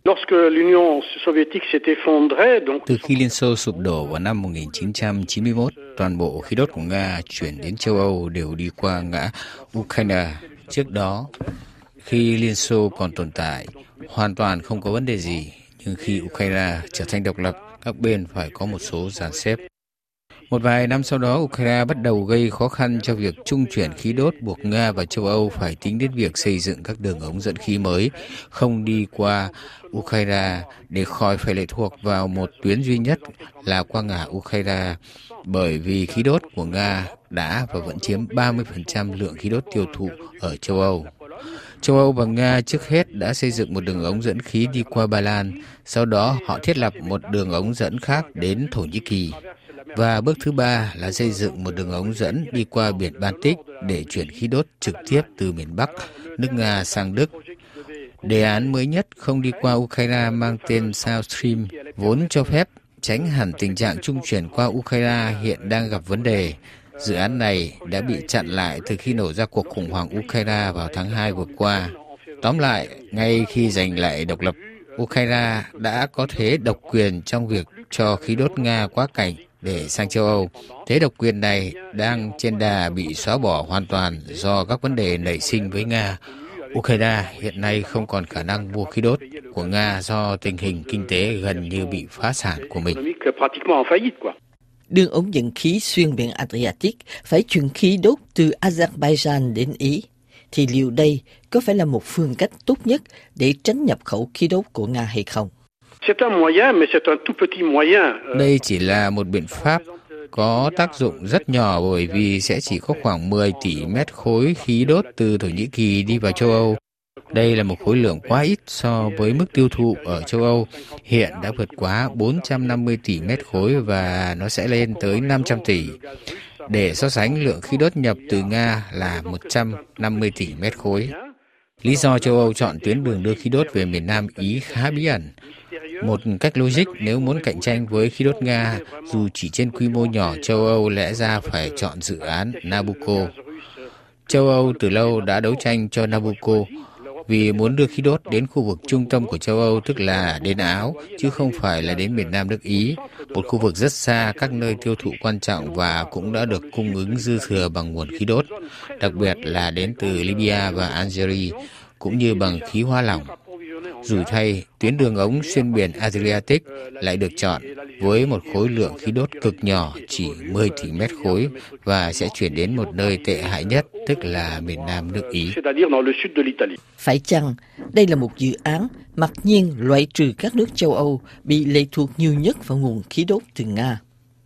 S8: Từ khi Liên Xô sụp đổ vào năm 1991, toàn bộ khí đốt của Nga chuyển đến châu Âu đều đi qua ngã Ukraine. Trước đó, khi Liên Xô còn tồn tại, hoàn toàn không có vấn đề gì. Nhưng khi Ukraine trở thành độc lập, các bên phải có một số dàn xếp. Một vài năm sau đó, Ukraine bắt đầu gây khó khăn cho việc trung chuyển khí đốt, buộc Nga và châu Âu phải tính đến việc xây dựng các đường ống dẫn khí mới, không đi qua Ukraine để khỏi phải lệ thuộc vào một tuyến duy nhất là qua ngã Ukraine, bởi vì khí đốt của Nga đã và vẫn chiếm 30% lượng khí đốt tiêu thụ ở châu Âu. Châu Âu và Nga trước hết đã xây dựng một đường ống dẫn khí đi qua Ba Lan, sau đó họ thiết lập một đường ống dẫn khác đến Thổ Nhĩ Kỳ. Và bước thứ ba là xây dựng một đường ống dẫn đi qua biển Baltic để chuyển khí đốt trực tiếp từ miền Bắc, nước Nga sang Đức. Đề án mới nhất không đi qua Ukraine mang tên South Stream, vốn cho phép tránh hẳn tình trạng trung chuyển qua Ukraine hiện đang gặp vấn đề. Dự án này đã bị chặn lại từ khi nổ ra cuộc khủng hoảng Ukraine vào tháng 2 vừa qua. Tóm lại, ngay khi giành lại độc lập, Ukraine đã có thế độc quyền trong việc cho khí đốt Nga quá cảnh để sang châu Âu. Thế độc quyền này đang trên đà bị xóa bỏ hoàn toàn do các vấn đề nảy sinh với Nga. Ukraine hiện nay không còn khả năng mua khí đốt của Nga do tình hình kinh tế gần như bị phá sản của mình.
S4: Đường ống dẫn khí xuyên biển Adriatic phải chuyển khí đốt từ Azerbaijan đến Ý. Thì liệu đây có phải là một phương cách tốt nhất để tránh nhập khẩu khí đốt của Nga hay không?
S8: Đây chỉ là một biện pháp có tác dụng rất nhỏ bởi vì sẽ chỉ có khoảng 10 tỷ mét khối khí đốt từ Thổ Nhĩ Kỳ đi vào châu Âu. Đây là một khối lượng quá ít so với mức tiêu thụ ở châu Âu, hiện đã vượt quá 450 tỷ mét khối và nó sẽ lên tới 500 tỷ. Để so sánh, lượng khí đốt nhập từ Nga là 150 tỷ mét khối. Lý do châu Âu chọn tuyến đường đưa khí đốt về miền Nam Ý khá bí ẩn. Một cách logic, nếu muốn cạnh tranh với khí đốt Nga, dù chỉ trên quy mô nhỏ, châu Âu lẽ ra phải chọn dự án Nabucco. Châu Âu từ lâu đã đấu tranh cho Nabucco vì muốn đưa khí đốt đến khu vực trung tâm của châu Âu, tức là đến Áo, chứ không phải là đến miền Nam nước Ý, một khu vực rất xa các nơi tiêu thụ quan trọng và cũng đã được cung ứng dư thừa bằng nguồn khí đốt, đặc biệt là đến từ Libya và Algeria, cũng như bằng khí hóa lỏng. Rủi thay, tuyến đường ống xuyên biển Adriatic lại được chọn với một khối lượng khí đốt cực nhỏ, chỉ 10 tỷ mét khối, và sẽ chuyển đến một nơi tệ hại nhất, tức là miền Nam nước Ý.
S4: Phải chăng đây là một dự án mặc nhiên loại trừ các nước châu Âu bị lệ thuộc nhiều nhất vào nguồn khí đốt từ Nga?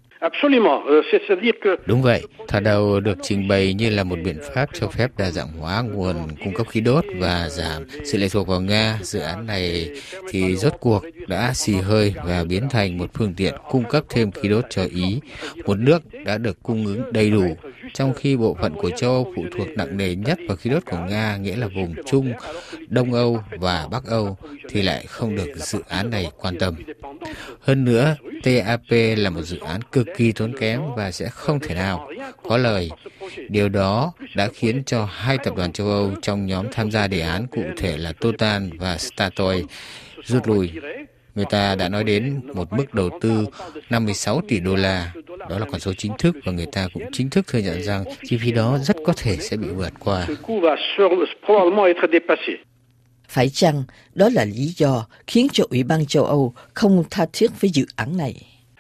S8: Đúng vậy, thoạt đầu được trình bày như là một biện pháp cho phép đa dạng hóa nguồn cung cấp khí đốt và giảm sự lệ thuộc vào Nga. Dự án này thì rốt cuộc đã xì hơi và biến thành một phương tiện cung cấp thêm khí đốt cho Ý, một nước đã được cung ứng đầy đủ, trong khi bộ phận của châu Âu phụ thuộc nặng nề nhất vào khí đốt của Nga, nghĩa là vùng Trung, Đông Âu và Bắc Âu, thì lại không được dự án này quan tâm. Hơn nữa, TAP là một dự án cực kỳ tốn kém và sẽ không thể nào có lời. Điều đó đã khiến cho hai tập đoàn châu Âu trong nhóm tham gia đề án, cụ thể là Total và Statoil, rút lui. Người ta đã nói đến một mức đầu tư 56 tỷ đô la. Đó là con số chính thức và người ta cũng chính thức thừa nhận rằng chi phí đó rất có thể sẽ bị vượt qua.
S4: Phải chăng đó là lý do khiến cho Ủy ban châu Âu không tha thiết với dự án này?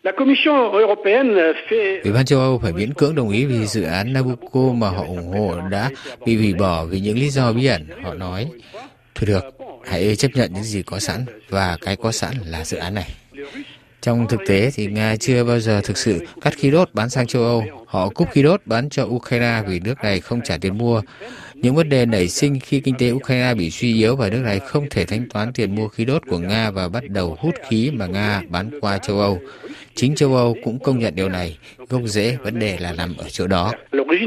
S8: Ủy ban châu Âu phải miễn cưỡng đồng ý vì dự án Nabucco mà họ ủng hộ đã bị hủy bỏ vì những lý do bí ẩn. Họ nói, thôi được, hãy chấp nhận những gì có sẵn, và cái có sẵn là dự án này. Trong thực tế thì Nga chưa bao giờ thực sự cắt khí đốt bán sang châu Âu. Họ cúp khí đốt bán cho Ukraine vì nước này không trả tiền mua. Những vấn đề nảy sinh khi kinh tế Ukraine bị suy yếu và nước này không thể thanh toán tiền mua khí đốt của Nga và bắt đầu hút khí mà Nga bán qua châu Âu. Chính châu Âu cũng công nhận điều này, gốc rễ vấn đề là nằm ở chỗ đó.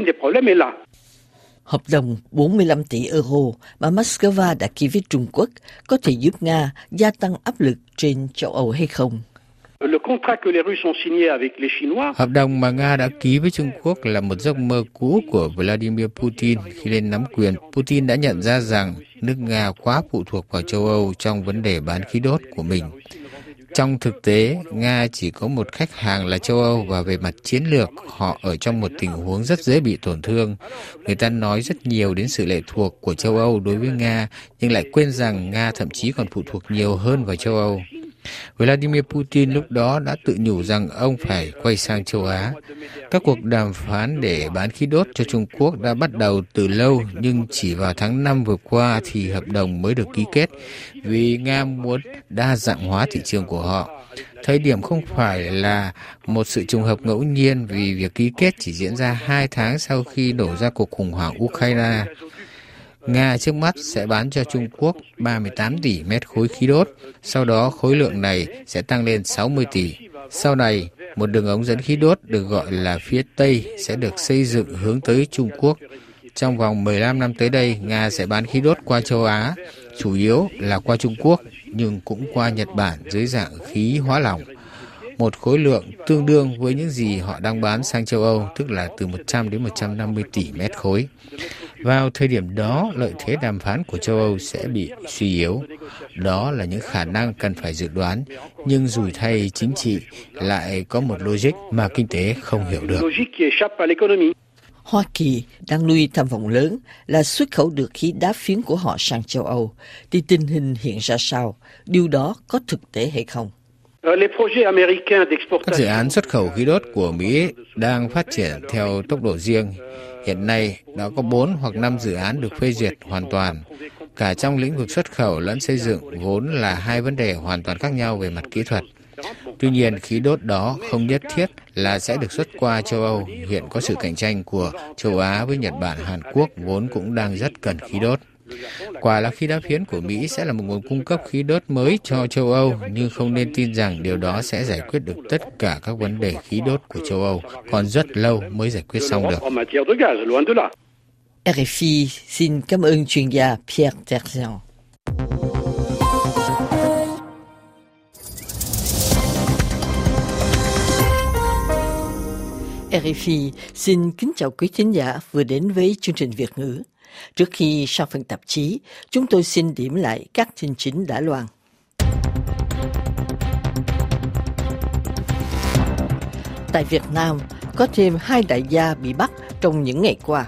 S4: Hợp đồng 45 tỷ euro mà Moscow đã ký với Trung Quốc có thể giúp Nga gia tăng áp lực trên châu Âu hay không?
S8: Hợp đồng mà Nga đã ký với Trung Quốc là một giấc mơ cũ của Vladimir Putin. Khi lên nắm quyền, Putin đã nhận ra rằng nước Nga quá phụ thuộc vào châu Âu trong vấn đề bán khí đốt của mình. Trong thực tế, Nga chỉ có một khách hàng là châu Âu và về mặt chiến lược, họ ở trong một tình huống rất dễ bị tổn thương. Người ta nói rất nhiều đến sự lệ thuộc của châu Âu đối với Nga, nhưng lại quên rằng Nga thậm chí còn phụ thuộc nhiều hơn vào châu Âu. Vladimir Putin lúc đó đã tự nhủ rằng ông phải quay sang châu Á. Các cuộc đàm phán để bán khí đốt cho Trung Quốc đã bắt đầu từ lâu, nhưng chỉ vào tháng 5 vừa qua thì hợp đồng mới được ký kết, vì Nga muốn đa dạng hóa thị trường của họ. Thời điểm không phải là một sự trùng hợp ngẫu nhiên, vì việc ký kết chỉ diễn ra 2 tháng sau khi nổ ra cuộc khủng hoảng Ukraine. Nga trước mắt sẽ bán cho Trung Quốc 38 tỷ mét khối khí đốt, sau đó khối lượng này sẽ tăng lên 60 tỷ. Sau này, một đường ống dẫn khí đốt được gọi là phía Tây sẽ được xây dựng hướng tới Trung Quốc. Trong vòng 15 năm tới đây, Nga sẽ bán khí đốt qua châu Á, chủ yếu là qua Trung Quốc, nhưng cũng qua Nhật Bản dưới dạng khí hóa lỏng. Một khối lượng tương đương với những gì họ đang bán sang châu Âu, tức là từ 100 đến 150 tỷ mét khối. Vào thời điểm đó, lợi thế đàm phán của châu Âu sẽ bị suy yếu. Đó là những khả năng cần phải dự đoán, nhưng rủi thay chính trị lại có một logic mà kinh tế không hiểu được.
S4: Hoa Kỳ đang nuôi tham vọng lớn là xuất khẩu được khí đá phiến của họ sang châu Âu. Thì tình hình hiện ra sao? Điều đó có thực tế hay không?
S8: Các dự án xuất khẩu khí đốt của Mỹ đang phát triển theo tốc độ riêng. Hiện nay đã có 4 hoặc 5 dự án được phê duyệt hoàn toàn. Cả trong lĩnh vực xuất khẩu lẫn xây dựng vốn là hai vấn đề hoàn toàn khác nhau về mặt kỹ thuật. Tuy nhiên, khí đốt đó không nhất thiết là sẽ được xuất qua châu Âu. Hiện có sự cạnh tranh của châu Á với Nhật Bản, Hàn Quốc vốn cũng đang rất cần khí đốt. Quả là khí đá phiến của Mỹ sẽ là một nguồn cung cấp khí đốt mới cho châu Âu, nhưng không nên tin rằng điều đó sẽ giải quyết được tất cả các vấn đề khí đốt của châu Âu. Còn rất lâu mới giải quyết xong được.
S4: RFI xin cảm ơn chuyên gia Pierre Terzian. RFI xin kính chào quý thính giả vừa đến với chương trình Việt ngữ. Trước khi sang phần tạp chí, chúng tôi xin điểm lại các tin chính đã loan. Tại Việt Nam, có thêm 2 đại gia bị bắt trong những ngày qua.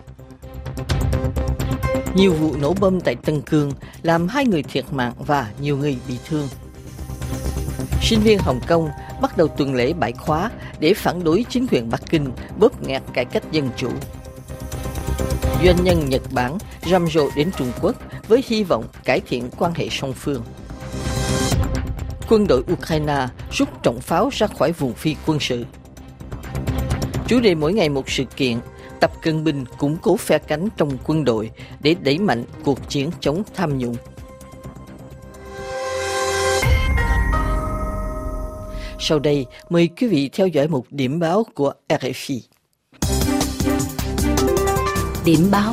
S4: Nhiều vụ nổ bom tại Tân Cương làm 2 người thiệt mạng và nhiều người bị thương. Sinh viên Hồng Kông bắt đầu tuần lễ bãi khóa để phản đối chính quyền Bắc Kinh bóp nghẹt cải cách dân chủ. Doanh nhân Nhật Bản rầm rộ đến Trung Quốc với hy vọng cải thiện quan hệ song phương. Quân đội Ukraine rút trọng pháo ra khỏi vùng phi quân sự. Chủ đề mỗi ngày một sự kiện, Tập Cận Bình củng cố phe cánh trong quân đội để đẩy mạnh cuộc chiến chống tham nhũng. Sau đây, mời quý vị theo dõi một điểm báo của RFI.
S7: Điểm báo.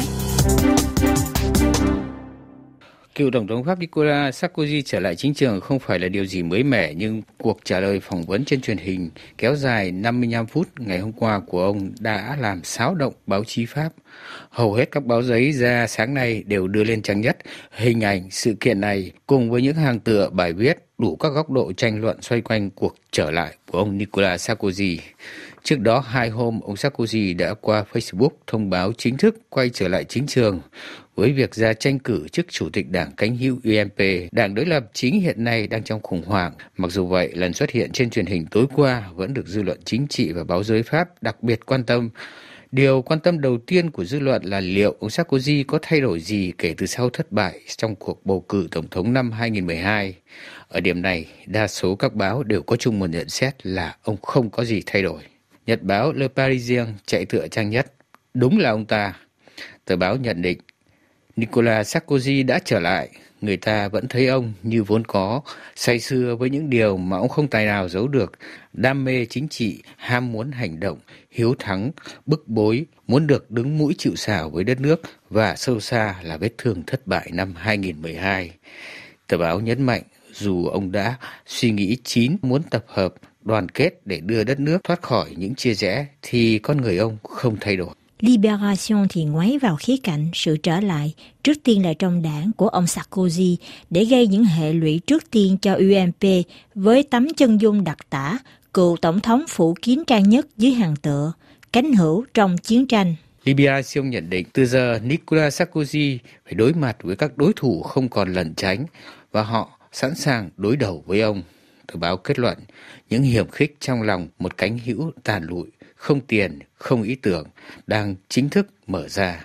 S8: Cựu Tổng thống Pháp Nicolas Sarkozy trở lại chính trường không phải là điều gì mới mẻ, nhưng cuộc trả lời phỏng vấn trên truyền hình kéo dài 55 phút ngày hôm qua của ông đã làm xáo động báo chí Pháp. Hầu hết các báo giấy ra sáng nay đều đưa lên trang nhất hình ảnh sự kiện này cùng với những hàng tựa bài viết đủ các góc độ tranh luận xoay quanh cuộc trở lại của ông Nicolas Sarkozy. Trước đó 2 hôm, ông Sarkozy đã qua Facebook thông báo chính thức quay trở lại chính trường với việc ra tranh cử chức chủ tịch đảng cánh hữu UMP. Đảng đối lập chính hiện nay đang trong khủng hoảng. Mặc dù vậy, lần xuất hiện trên truyền hình tối qua vẫn được dư luận chính trị và báo giới Pháp đặc biệt quan tâm. Điều quan tâm đầu tiên của dư luận là liệu ông Sarkozy có thay đổi gì kể từ sau thất bại trong cuộc bầu cử tổng thống năm 2012. Ở điểm này, đa số các báo đều có chung một nhận xét là ông không có gì thay đổi. Nhật báo Le Parisien chạy tựa trang nhất. Đúng là ông ta. Tờ báo nhận định, Nicolas Sarkozy đã trở lại. Người ta vẫn thấy ông như vốn có, say sưa với những điều mà ông không tài nào giấu được. Đam mê chính trị, ham muốn hành động, hiếu thắng, bức bối, muốn được đứng mũi chịu sào với đất nước và sâu xa là vết thương thất bại năm 2012. Tờ báo nhấn mạnh, dù ông đã suy nghĩ chín muốn tập hợp, đoàn kết để đưa đất nước thoát khỏi những chia rẽ, thì con người ông không thay đổi.
S5: Libération thì ngoáy vào khía cạnh sự trở lại, trước tiên là trong đảng của ông Sarkozy, để gây những hệ lụy trước tiên cho UMP với tấm chân dung đặc tả cựu tổng thống phủ kín trang nhất dưới hàng tựa, cánh hữu trong chiến tranh.
S8: Libération nhận định từ giờ Nicolas Sarkozy phải đối mặt với các đối thủ không còn lẩn tránh và họ sẵn sàng đối đầu với ông. Tờ báo kết luận, những hiểm khích trong lòng một cánh hữu tàn lụi, không tiền, không ý tưởng, đang chính thức mở ra.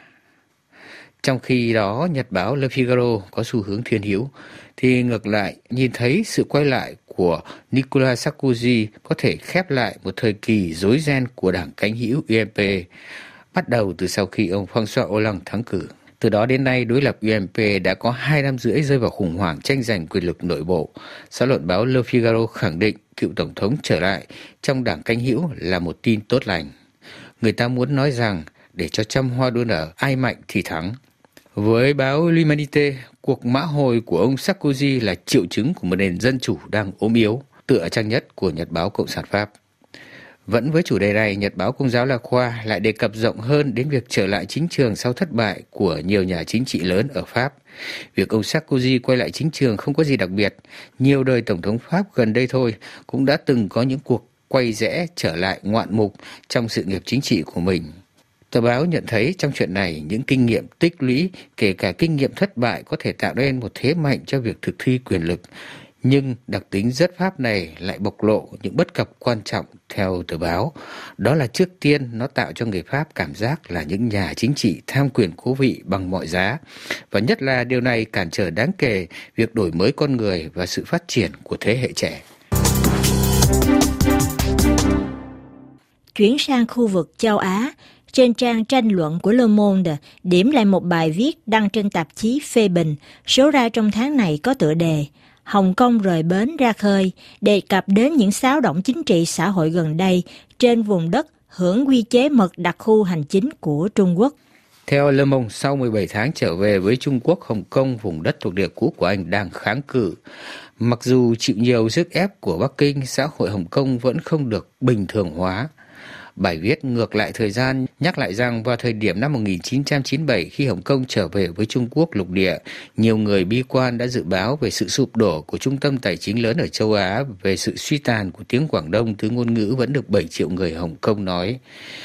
S8: Trong khi đó, Nhật báo Le Figaro có xu hướng thiên hữu, thì ngược lại, nhìn thấy sự quay lại của Nicolas Sarkozy có thể khép lại một thời kỳ rối ren của đảng cánh hữu UMP, bắt đầu từ sau khi ông François Hollande thắng cử. Từ đó đến nay, đối lập UMP đã có 2 năm rưỡi rơi vào khủng hoảng tranh giành quyền lực nội bộ. Xã luận báo Le Figaro khẳng định cựu tổng thống trở lại trong đảng cánh hữu là một tin tốt lành. Người ta muốn nói rằng để cho trăm hoa đua nở, ai mạnh thì thắng. Với báo L'Humanité, cuộc mã hồi của ông Sarkozy là triệu chứng của một nền dân chủ đang ốm yếu, tựa trang nhất của Nhật báo Cộng sản Pháp. Vẫn với chủ đề này, Nhật báo Công giáo La Croix lại đề cập rộng hơn đến việc trở lại chính trường sau thất bại của nhiều nhà chính trị lớn ở Pháp. Việc ông Sarkozy quay lại chính trường không có gì đặc biệt. Nhiều đời Tổng thống Pháp gần đây thôi cũng đã từng có những cuộc quay rẽ trở lại ngoạn mục trong sự nghiệp chính trị của mình. Tờ báo nhận thấy trong chuyện này những kinh nghiệm tích lũy, kể cả kinh nghiệm thất bại có thể tạo nên một thế mạnh cho việc thực thi quyền lực. Nhưng đặc tính rất Pháp này lại bộc lộ những bất cập quan trọng theo tờ báo. Đó là trước tiên nó tạo cho người Pháp cảm giác là những nhà chính trị tham quyền cố vị bằng mọi giá. Và nhất là điều này cản trở đáng kể việc đổi mới con người và sự phát triển của thế hệ trẻ.
S5: Chuyển sang khu vực châu Á, trên trang tranh luận của Le Monde điểm lại một bài viết đăng trên tạp chí Phê Bình, số ra trong tháng này có tựa đề Hồng Kông rời bến ra khơi, đề cập đến những xáo động chính trị xã hội gần đây trên vùng đất hưởng quy chế mật đặc khu hành chính của Trung Quốc.
S8: Theo Le Monde, sau 17 tháng trở về với Trung Quốc, Hồng Kông, vùng đất thuộc địa cũ của Anh, đang kháng cự. Mặc dù chịu nhiều sức ép của Bắc Kinh, xã hội Hồng Kông vẫn không được bình thường hóa. Bài viết ngược lại thời gian nhắc lại rằng vào thời điểm năm 1997, khi Hồng Kông trở về với Trung Quốc lục địa, nhiều người bi quan đã dự báo về sự sụp đổ của trung tâm tài chính lớn ở châu Á, về sự suy tàn của tiếng Quảng Đông, thứ ngôn ngữ vẫn được 7 triệu người Hồng Kông nói.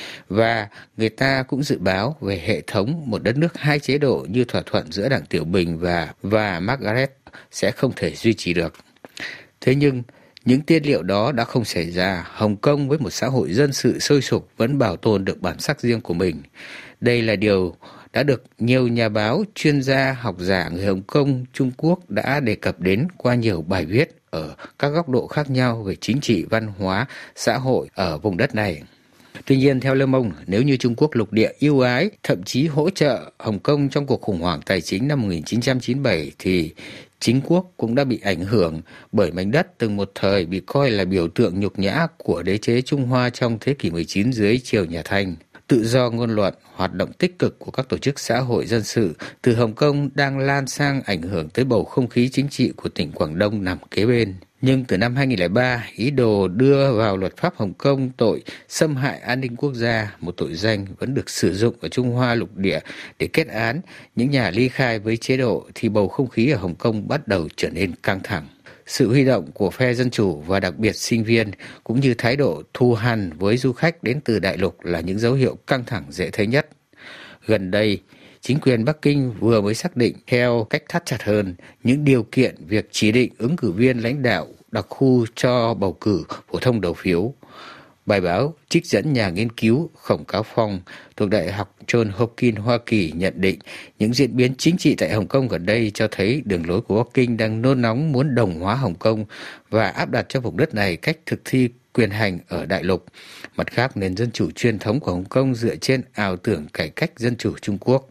S8: Và người ta cũng dự báo về hệ thống một đất nước hai chế độ như thỏa thuận giữa Đảng Tiểu Bình và Margaret sẽ không thể duy trì được. Thế nhưng, những tiên liệu đó đã không xảy ra. Hồng Kông với một xã hội dân sự sôi sục vẫn bảo tồn được bản sắc riêng của mình. Đây là điều đã được nhiều nhà báo, chuyên gia, học giả người Hồng Kông, Trung Quốc đã đề cập đến qua nhiều bài viết ở các góc độ khác nhau về chính trị, văn hóa, xã hội ở vùng đất này. Tuy nhiên, theo Le Monde, nếu như Trung Quốc lục địa ưu ái, thậm chí hỗ trợ Hồng Kông trong cuộc khủng hoảng tài chính năm 1997, thì chính quốc cũng đã bị ảnh hưởng bởi mảnh đất từng một thời bị coi là biểu tượng nhục nhã của đế chế Trung Hoa trong thế kỷ 19 dưới triều nhà Thanh. Tự do ngôn luận, hoạt động tích cực của các tổ chức xã hội dân sự từ Hồng Kông đang lan sang ảnh hưởng tới bầu không khí chính trị của tỉnh Quảng Đông nằm kế bên. Nhưng từ năm 2003, ý đồ đưa vào luật pháp Hồng Kông tội xâm hại an ninh quốc gia, một tội danh vẫn được sử dụng ở Trung Hoa lục địa để kết án những nhà ly khai với chế độ, thì bầu không khí ở Hồng Kông bắt đầu trở nên căng thẳng. Sự huy động của phe dân chủ và đặc biệt sinh viên cũng như thái độ thù hằn với du khách đến từ đại lục là những dấu hiệu căng thẳng dễ thấy nhất. Gần đây, chính quyền Bắc Kinh vừa mới xác định theo cách thắt chặt hơn những điều kiện việc chỉ định ứng cử viên lãnh đạo đặc khu cho bầu cử phổ thông đầu phiếu. Bài báo trích dẫn nhà nghiên cứu Khổng Cáo Phong thuộc Đại học Johns Hopkins Hoa Kỳ nhận định những diễn biến chính trị tại Hồng Kông gần đây cho thấy đường lối của Bắc Kinh đang nôn nóng muốn đồng hóa Hồng Kông và áp đặt cho vùng đất này cách thực thi quyền hành ở đại lục. Mặt khác, nền dân chủ truyền thống của Hồng Kông dựa trên ảo tưởng cải cách dân chủ Trung Quốc.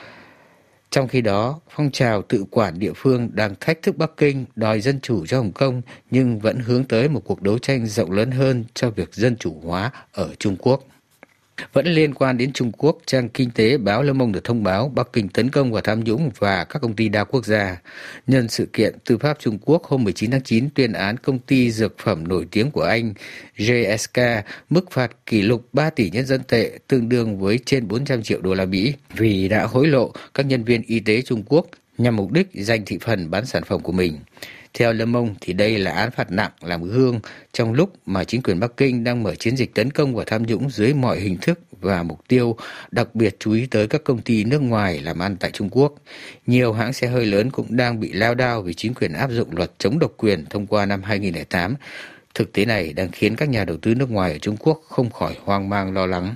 S8: Trong khi đó, phong trào tự quản địa phương đang thách thức Bắc Kinh đòi dân chủ cho Hồng Kông nhưng vẫn hướng tới một cuộc đấu tranh rộng lớn hơn cho việc dân chủ hóa ở Trung Quốc. Vẫn liên quan đến Trung Quốc, trang kinh tế báo Le Monde được thông báo Bắc Kinh tấn công vào tham nhũng và các công ty đa quốc gia. Nhân sự kiện, tư pháp Trung Quốc hôm 19 tháng 9 tuyên án công ty dược phẩm nổi tiếng của Anh GSK mức phạt kỷ lục 3 tỷ nhân dân tệ, tương đương với trên 400 triệu đô la Mỹ, vì đã hối lộ các nhân viên y tế Trung Quốc nhằm mục đích giành thị phần bán sản phẩm của mình. Theo Le Monde thì đây là án phạt nặng làm gương trong lúc mà chính quyền Bắc Kinh đang mở chiến dịch tấn công vào tham nhũng dưới mọi hình thức và mục tiêu đặc biệt chú ý tới các công ty nước ngoài làm ăn tại Trung Quốc. Nhiều hãng xe hơi lớn cũng đang bị lao đao vì chính quyền áp dụng luật chống độc quyền thông qua năm 2008. Thực tế này đang khiến các nhà đầu tư nước ngoài ở Trung Quốc không khỏi hoang mang lo lắng.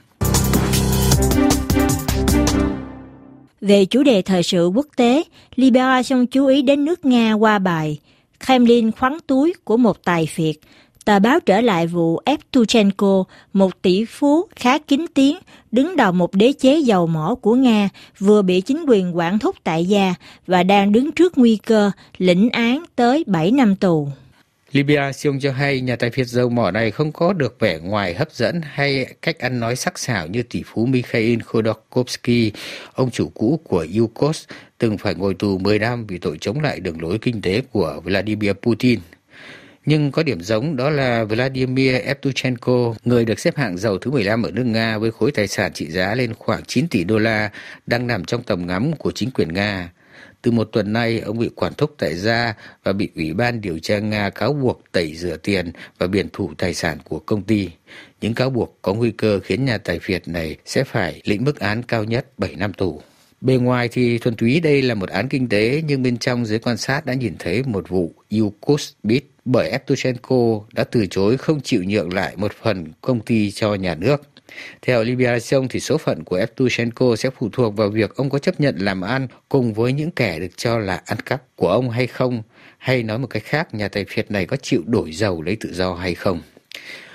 S5: Về chủ đề thời sự quốc tế, Libération chú ý đến nước Nga qua bài Kremlin khoắn túi của một tài phiệt. Tờ báo trở lại vụ Evtushenko, một tỷ phú khá kín tiếng, đứng đầu một đế chế dầu mỏ của Nga, vừa bị chính quyền quản thúc tại gia và đang đứng trước nguy cơ lĩnh án tới 7 năm tù.
S8: Libération cho hay nhà tài phiệt dầu mỏ này không có được vẻ ngoài hấp dẫn hay cách ăn nói sắc sảo như tỷ phú Mikhail Khodorkovsky, ông chủ cũ của Yukos, từng phải ngồi tù 10 năm vì tội chống lại đường lối kinh tế của Vladimir Putin. Nhưng có điểm giống, đó là Vladimir Evtushenko, người được xếp hạng giàu thứ 15 ở nước Nga với khối tài sản trị giá lên khoảng 9 tỷ đô la, đang nằm trong tầm ngắm của chính quyền Nga. Từ một tuần nay, ông bị quản thúc tại gia và bị Ủy ban điều tra Nga cáo buộc tẩy rửa tiền và biển thủ tài sản của công ty. Những cáo buộc có nguy cơ khiến nhà tài phiệt này sẽ phải lĩnh mức án cao nhất 7 năm tù. Bề ngoài thì thuần túy đây là một án kinh tế, nhưng bên trong giới quan sát đã nhìn thấy một vụ Yukosbit, bởi Evtushenko đã từ chối không chịu nhượng lại một phần công ty cho nhà nước. Theo Libération thì số phận của Evtushenko sẽ phụ thuộc vào việc ông có chấp nhận làm ăn cùng với những kẻ được cho là ăn cắp của ông hay không, hay nói một cách khác, nhà tài phiệt này có chịu đổi giàu lấy tự do hay không.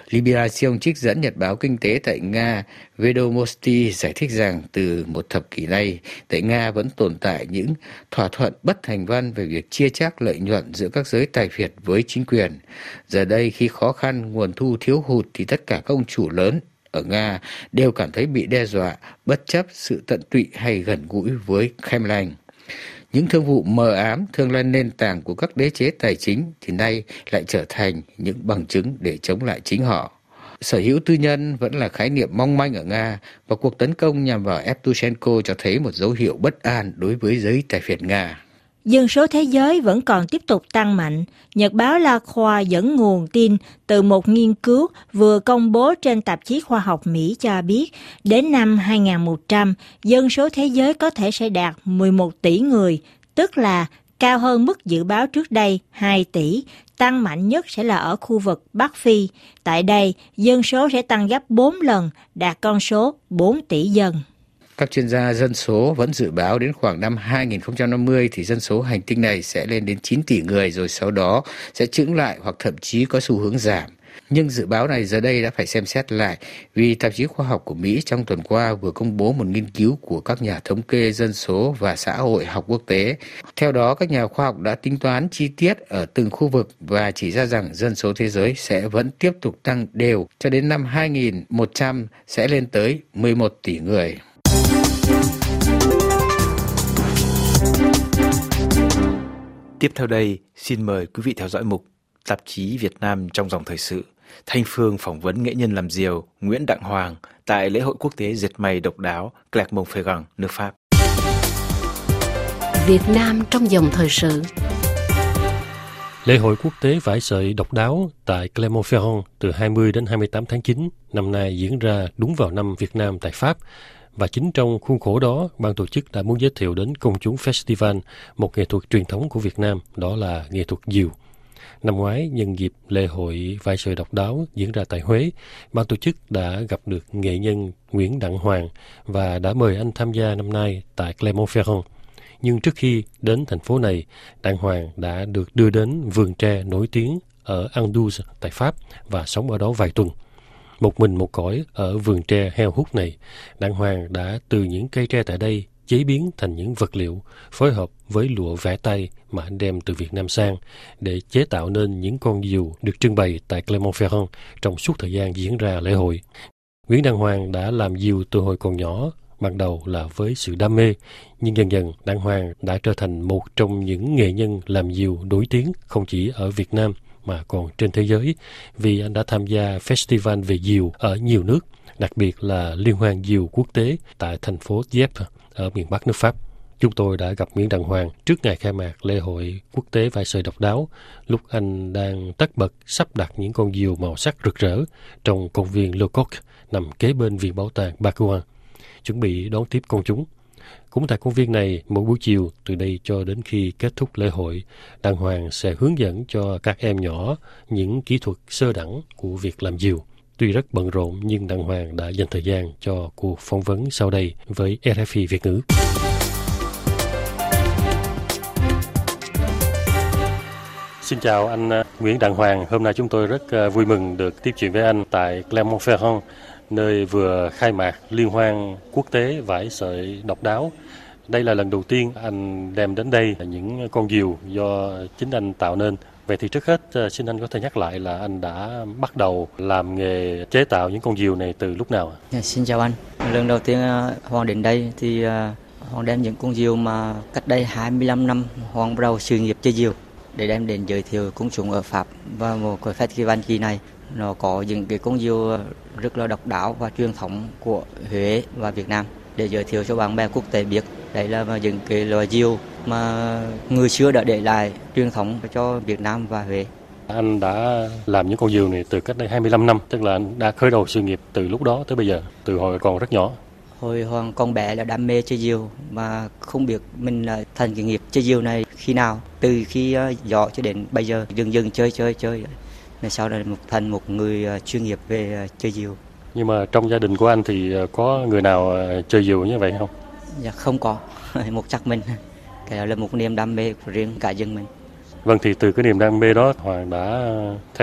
S8: Libération trích dẫn nhật báo kinh tế tại Nga Vedomosti giải thích rằng từ một thập kỷ nay, tại Nga vẫn tồn tại những thỏa thuận bất thành văn về việc chia chác lợi nhuận giữa các giới tài phiệt với chính quyền. Giờ đây khi khó khăn, nguồn thu thiếu hụt thì tất cả các ông chủ lớn ở Nga đều cảm thấy bị đe dọa, bất chấp sự tận tụy hay gần gũi với Kremlin. Những thương vụ mờ ám thường là nền tảng của các đế chế tài chính thì nay lại trở thành những bằng chứng để chống lại chính họ. Sở hữu tư nhân vẫn là khái niệm mong manh ở Nga và cuộc tấn công nhằm vào Evtushenko cho thấy một dấu hiệu bất an đối với giới tài phiệt Nga.
S5: Dân số thế giới vẫn còn tiếp tục tăng mạnh. Nhật báo La Croix dẫn nguồn tin từ một nghiên cứu vừa công bố trên tạp chí khoa học Mỹ cho biết, đến năm 2100, dân số thế giới có thể sẽ đạt 11 tỷ người, tức là cao hơn mức dự báo trước đây 2 tỷ, tăng mạnh nhất sẽ là ở khu vực Bắc Phi. Tại đây, dân số sẽ tăng gấp 4 lần, đạt con số 4 tỷ dân.
S8: Các chuyên gia dân số vẫn dự báo đến khoảng năm 2050 thì dân số hành tinh này sẽ lên đến 9 tỷ người rồi sau đó sẽ chững lại hoặc thậm chí có xu hướng giảm. Nhưng dự báo này giờ đây đã phải xem xét lại vì tạp chí khoa học của Mỹ trong tuần qua vừa công bố một nghiên cứu của các nhà thống kê dân số và xã hội học quốc tế. Theo đó, các nhà khoa học đã tính toán chi tiết ở từng khu vực và chỉ ra rằng dân số thế giới sẽ vẫn tiếp tục tăng đều cho đến năm 2100 sẽ lên tới 11 tỷ người.
S2: Tiếp theo đây, xin mời quý vị theo dõi mục Tạp chí Việt Nam trong dòng thời sự. Thanh Phương phỏng vấn nghệ nhân làm diều Nguyễn Đặng Hoàng tại lễ hội quốc tế dệt may độc đáo Clermont-Ferrand, nước Pháp.
S7: Việt Nam trong dòng thời sự.
S9: Lễ hội quốc tế vải sợi độc đáo tại Clermont-Ferrand từ 20 đến 28 tháng 9 năm nay diễn ra đúng vào năm Việt Nam tại Pháp. Và chính trong khuôn khổ đó, ban tổ chức đã muốn giới thiệu đến công chúng festival một nghệ thuật truyền thống của Việt Nam, đó là nghệ thuật diều. Năm ngoái, nhân dịp lễ hội vải sợi độc đáo diễn ra tại Huế, ban tổ chức đã gặp được nghệ nhân Nguyễn Đặng Hoàng và đã mời anh tham gia năm nay tại Clermont-Ferrand. Nhưng trước khi đến thành phố này, Đặng Hoàng đã được đưa đến vườn tre nổi tiếng ở Anduze tại Pháp và sống ở đó vài tuần. Một mình một cõi ở vườn tre heo hút này, Đặng Hoàng đã từ những cây tre tại đây chế biến thành những vật liệu, phối hợp với lụa vẽ tay mà anh đem từ Việt Nam sang để chế tạo nên những con diều được trưng bày tại Clermont-Ferrand trong suốt thời gian diễn ra lễ hội. Nguyễn Đặng Hoàng đã làm diều từ hồi còn nhỏ, ban đầu là với sự đam mê, nhưng dần dần Đặng Hoàng đã trở thành một trong những nghệ nhân làm diều nổi tiếng không chỉ ở Việt Nam mà còn trên thế giới, vì anh đã tham gia festival về diều ở nhiều nước, đặc biệt là Liên hoan diều quốc tế tại thành phố Dieppe ở miền Bắc nước Pháp. Chúng tôi đã gặp Nguyễn Đặng Hoàng trước ngày khai mạc lễ hội quốc tế vải sợi độc đáo, lúc anh đang tất bật sắp đặt những con diều màu sắc rực rỡ trong công viên Le Coq nằm kế bên viện bảo tàng Bargouin, chuẩn bị đón tiếp công chúng. Cũng tại công viên này, mỗi buổi chiều từ đây cho đến khi kết thúc lễ hội, Đặng Hoàng sẽ hướng dẫn cho các em nhỏ những kỹ thuật sơ đẳng của việc làm diều. Tuy rất bận rộn nhưng Đặng Hoàng đã dành thời gian cho cuộc phỏng vấn sau đây với RFI Việt ngữ. Xin chào anh Nguyễn Đặng Hoàng. Hôm nay chúng tôi rất vui mừng được tiếp chuyện với anh tại Clermont-Ferrand, nơi vừa khai mạc Liên hoan quốc tế vải sợi độc đáo. Đây là lần đầu tiên anh đem đến đây những con diều do chính anh tạo nên. Vậy thì trước hết xin anh có thể nhắc lại là anh đã bắt đầu làm nghề chế tạo những con diều này từ lúc nào?
S10: Xin chào anh. Lần đầu tiên Hoàng đến đây thì Hoàng đem những con diều mà cách đây 25 năm Hoàng bắt đầu sự nghiệp chơi diều để đem đến giới thiệu công chúng ở Pháp. Và một cái festival kỳ này nó có những cái con diều rất là độc đáo và truyền thống của Huế và Việt Nam để giới thiệu cho bạn bè quốc tế biết. Đấy là những cái loài diều mà người xưa đã để lại truyền thống cho Việt Nam và Huế.
S9: Anh đã làm những con diều này từ cách đây 25 năm, tức là anh đã khởi đầu sự nghiệp từ lúc đó tới bây giờ, từ hồi còn rất nhỏ.
S10: Hồi Hoàng còn bé là đam mê chơi diều mà không biết mình là thành cái nghiệp chơi diều này khi nào. Từ khi nhỏ cho đến bây giờ dần chơi. Nên sau này thành một người chuyên nghiệp về chơi diều.
S9: Nhưng mà trong gia đình của anh thì có người nào chơi diều như vậy không?
S10: Dạ không có, một chắc mình. Cái đó là một niềm đam mê của riêng cả dân mình.
S9: Vâng, thì từ cái niềm đam mê đó Hoàng đã theo học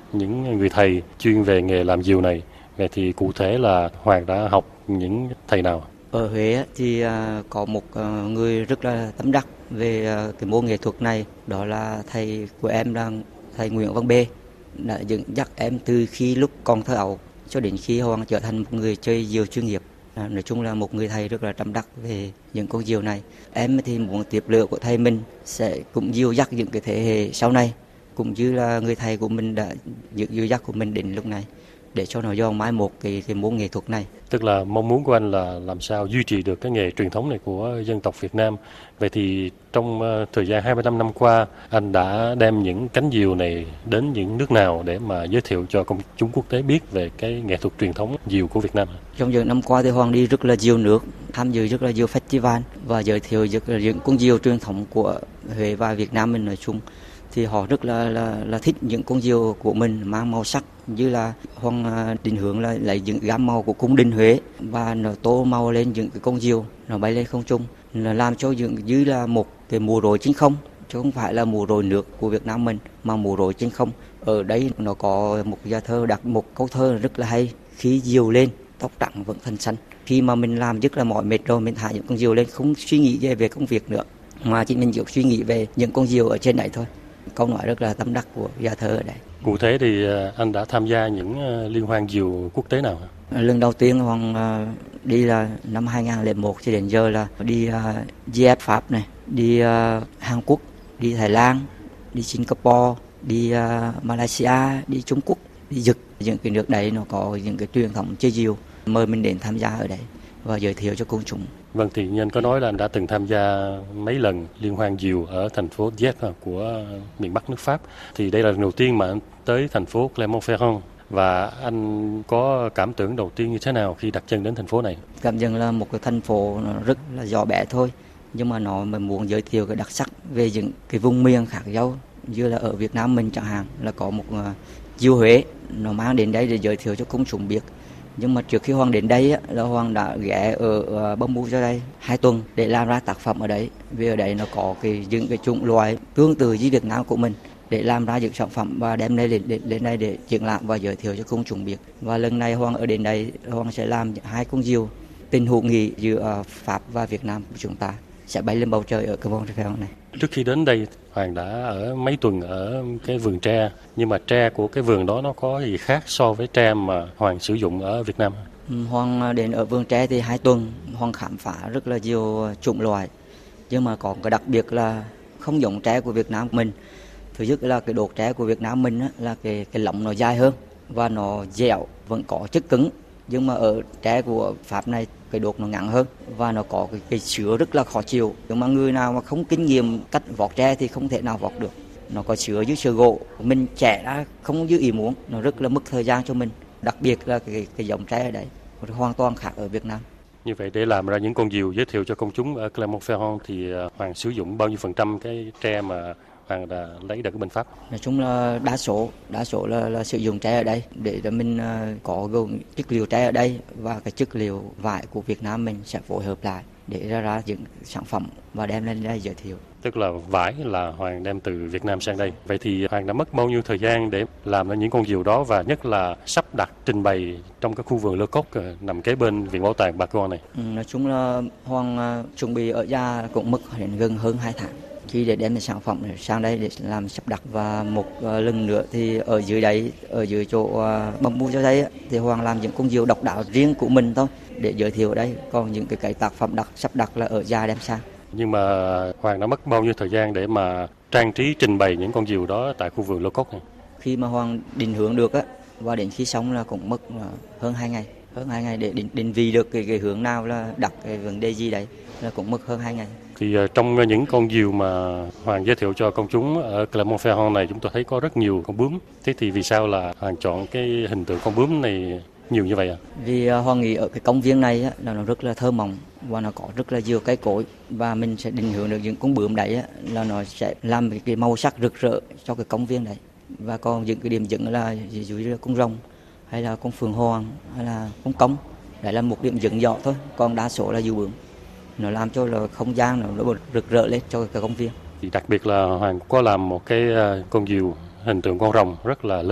S9: những người thầy chuyên về nghề làm diều này. Vậy thì cụ thể là Hoàng đã học những thầy nào?
S10: Ở Huế thì có một người rất là tâm đắc về cái môn nghệ thuật này, đó là thầy của em là thầy Nguyễn Văn Bê, đã dẫn dắt em từ khi lúc còn thơ ấu cho đến khi Hoàng trở thành một người chơi diều chuyên nghiệp. Nói chung là một người thầy rất là tâm đắc về những con diều này. Em thì muốn tiếp lửa của thầy mình sẽ cũng dìu dắt những cái thế hệ sau này, cũng như là người thầy của mình đã dìu dắt của mình đến lúc này, để cho nó giòn mãi một cái môn nghệ thuật này.
S9: Tức là mong muốn của anh là làm sao duy trì được cái nghề truyền thống này của dân tộc Việt Nam. Vậy thì trong thời gian 25 năm qua, anh đã đem những cánh diều này đến những nước nào để mà giới thiệu cho công chúng quốc tế biết về cái nghệ thuật truyền thống diều của Việt Nam?
S10: Trong những năm qua thì Hoàng đi rất là nhiều nước, tham dự rất là nhiều festival và giới thiệu những con diều truyền thống của Huế và Việt Nam mình nói chung. Thì họ rất là thích những con diều của mình mang màu sắc, như là Hoàng định hướng là lấy những gam màu của cung đình Huế và nó tô màu lên những cái con diều, nó bay lên không trung, nó làm cho những như là một cái múa rối trên không, chứ không phải là múa rối nước của Việt Nam mình mà múa rối trên không. Ở đây nó có một gia thơ đặt một câu thơ rất là hay: khi diều lên tóc trắng vẫn thân xanh. Khi mà mình làm rất là mỏi mệt rồi, mình thả những con diều lên, không suy nghĩ về công việc nữa mà chỉ mình chỉ suy nghĩ về những con diều ở trên này thôi. Câu nói rất là tâm đắc của gia thơ ở đây.
S9: Cụ thể thì anh đã tham gia những liên hoan diều quốc tế nào?
S10: Lần đầu tiên Hoàng đi là năm 2001, cho đến giờ là đi GF Pháp này, đi Hàn Quốc, đi Thái Lan, đi Singapore, đi Malaysia, đi Trung Quốc, đi Nhật. Những cái nước đấy nó có những cái truyền thống chơi diều, mời mình đến tham gia ở đấy và giới thiệu cho công chúng.
S9: Vâng, thì như anh có nói là anh đã từng tham gia mấy lần liên hoan diều ở thành phố Dieppe của miền Bắc nước Pháp. Thì đây là lần đầu tiên mà anh tới thành phố Clermont-Ferrand. Và anh có cảm tưởng đầu tiên như thế nào khi đặt chân đến thành phố này?
S10: Cảm nhận là một cái thành phố nó rất là nhỏ bé thôi, nhưng mà nó mà muốn giới thiệu cái đặc sắc về những cái vùng miền khác nhau, như là ở Việt Nam mình chẳng hạn là có một diều Huế, nó mang đến đây để giới thiệu cho công chúng biết. Nhưng mà trước khi Hoàng đến đây là Hoàng đã ghé ở Bamboo cho đây 2 tuần để làm ra tác phẩm ở đấy. Vì ở đấy nó có những cái chủng loài tương tự với Việt Nam của mình, để làm ra những sản phẩm và đem lên đây để triển lãm và giới thiệu cho công chúng biết. Và lần này Hoàng ở đến đây, Hoàng sẽ làm 2 con diều tình hữu nghị giữa Pháp và Việt Nam của chúng ta sẽ bay lên bầu trời ở Clermont-Ferrand này.
S9: Trước khi đến đây, Hoàng đã ở mấy tuần ở cái vườn tre, nhưng mà tre của cái vườn đó nó có gì khác so với tre mà Hoàng sử dụng ở Việt Nam?
S10: Hoàng đến ở vườn tre thì 2 tuần, Hoàng khám phá rất là nhiều chủng loại, nhưng mà có cái đặc biệt là không giống tre của Việt Nam của mình. Thứ nhất là cái đốt tre của Việt Nam mình là cái lọng nó dài hơn và nó dẻo, vẫn có chất cứng. Nhưng mà ở tre của Pháp này cái đốt nó ngắn hơn và nó có cái sứa rất là khó chịu. Nhưng mà người nào mà không kinh nghiệm cách vót tre thì không thể nào vót được. Nó có sứa dưới sứa gỗ, mình chẻ ra không như ý muốn, nó rất là mất thời gian cho mình. Đặc biệt là cái giống tre ở đấy hoàn toàn khác ở Việt Nam.
S9: Như vậy để làm ra những con diều giới thiệu cho công chúng ở Clermont-Ferrand thì Hoàng sử dụng bao nhiêu % cái tre mà Hoàng đã lấy được ở bên Pháp?
S10: Nói chung là đa số là sử dụng tre ở đây để cho mình có gồm chất liệu tre ở đây và cái chất liệu vải của Việt Nam mình sẽ phối hợp lại để ra những sản phẩm và đem lên đây giới thiệu.
S9: Tức là vải là Hoàng đem từ Việt Nam sang đây. Vậy thì Hoàng đã mất bao nhiêu thời gian để làm ra những con diều đó và nhất là sắp đặt trình bày trong cái khu vườn Lecoq nằm kế bên Viện Bảo tàng Bà Con này?
S10: Nói chung là Hoàng chuẩn bị ở nhà cũng mất đến gần hơn 2 tháng. Khi để đem sản phẩm sang đây để làm sắp đặt, và một lần nữa thì ở dưới chỗ Bamboo cho đây thì Hoàng làm những con diều độc đáo riêng của mình thôi để giới thiệu ở đây, còn những cái tác phẩm sắp đặt là ở nhà đem sang.
S9: Nhưng mà Hoàng đã mất bao nhiêu thời gian để mà trang trí trình bày những con diều đó tại khu vườn Lecoq này?
S10: Khi mà Hoàng định hướng được và đến khi xong là cũng mất hơn 2 ngày để định vị được cái hướng nào là đặt cái vấn đề gì đấy, là cũng mất hơn 2 ngày.
S9: Thì trong những con diều mà Hoàng giới thiệu cho công chúng ở Clermont-Ferrand này, chúng tôi thấy có rất nhiều con bướm. Thế thì vì sao là Hoàng chọn cái hình tượng con bướm này nhiều như vậy ạ?
S10: Vì Hoàng nghĩ ở cái công viên này là nó rất là thơ mộng và nó có rất là nhiều cây cối, và mình sẽ định hướng được những con bướm đấy là nó sẽ làm cái màu sắc rực rỡ cho cái công viên đấy. Và còn những cái điểm dừng là ví dụ như là con rồng hay là con phượng hoàng hay là con công, đấy là một điểm dừng nhỏ thôi, còn đa số là diều bướm. Nó làm cho là không gian nó rực rỡ lên cho cái công viên.
S9: Thì đặc biệt là Hoàng có làm một cái con diều hình tượng con rồng rất là lớn.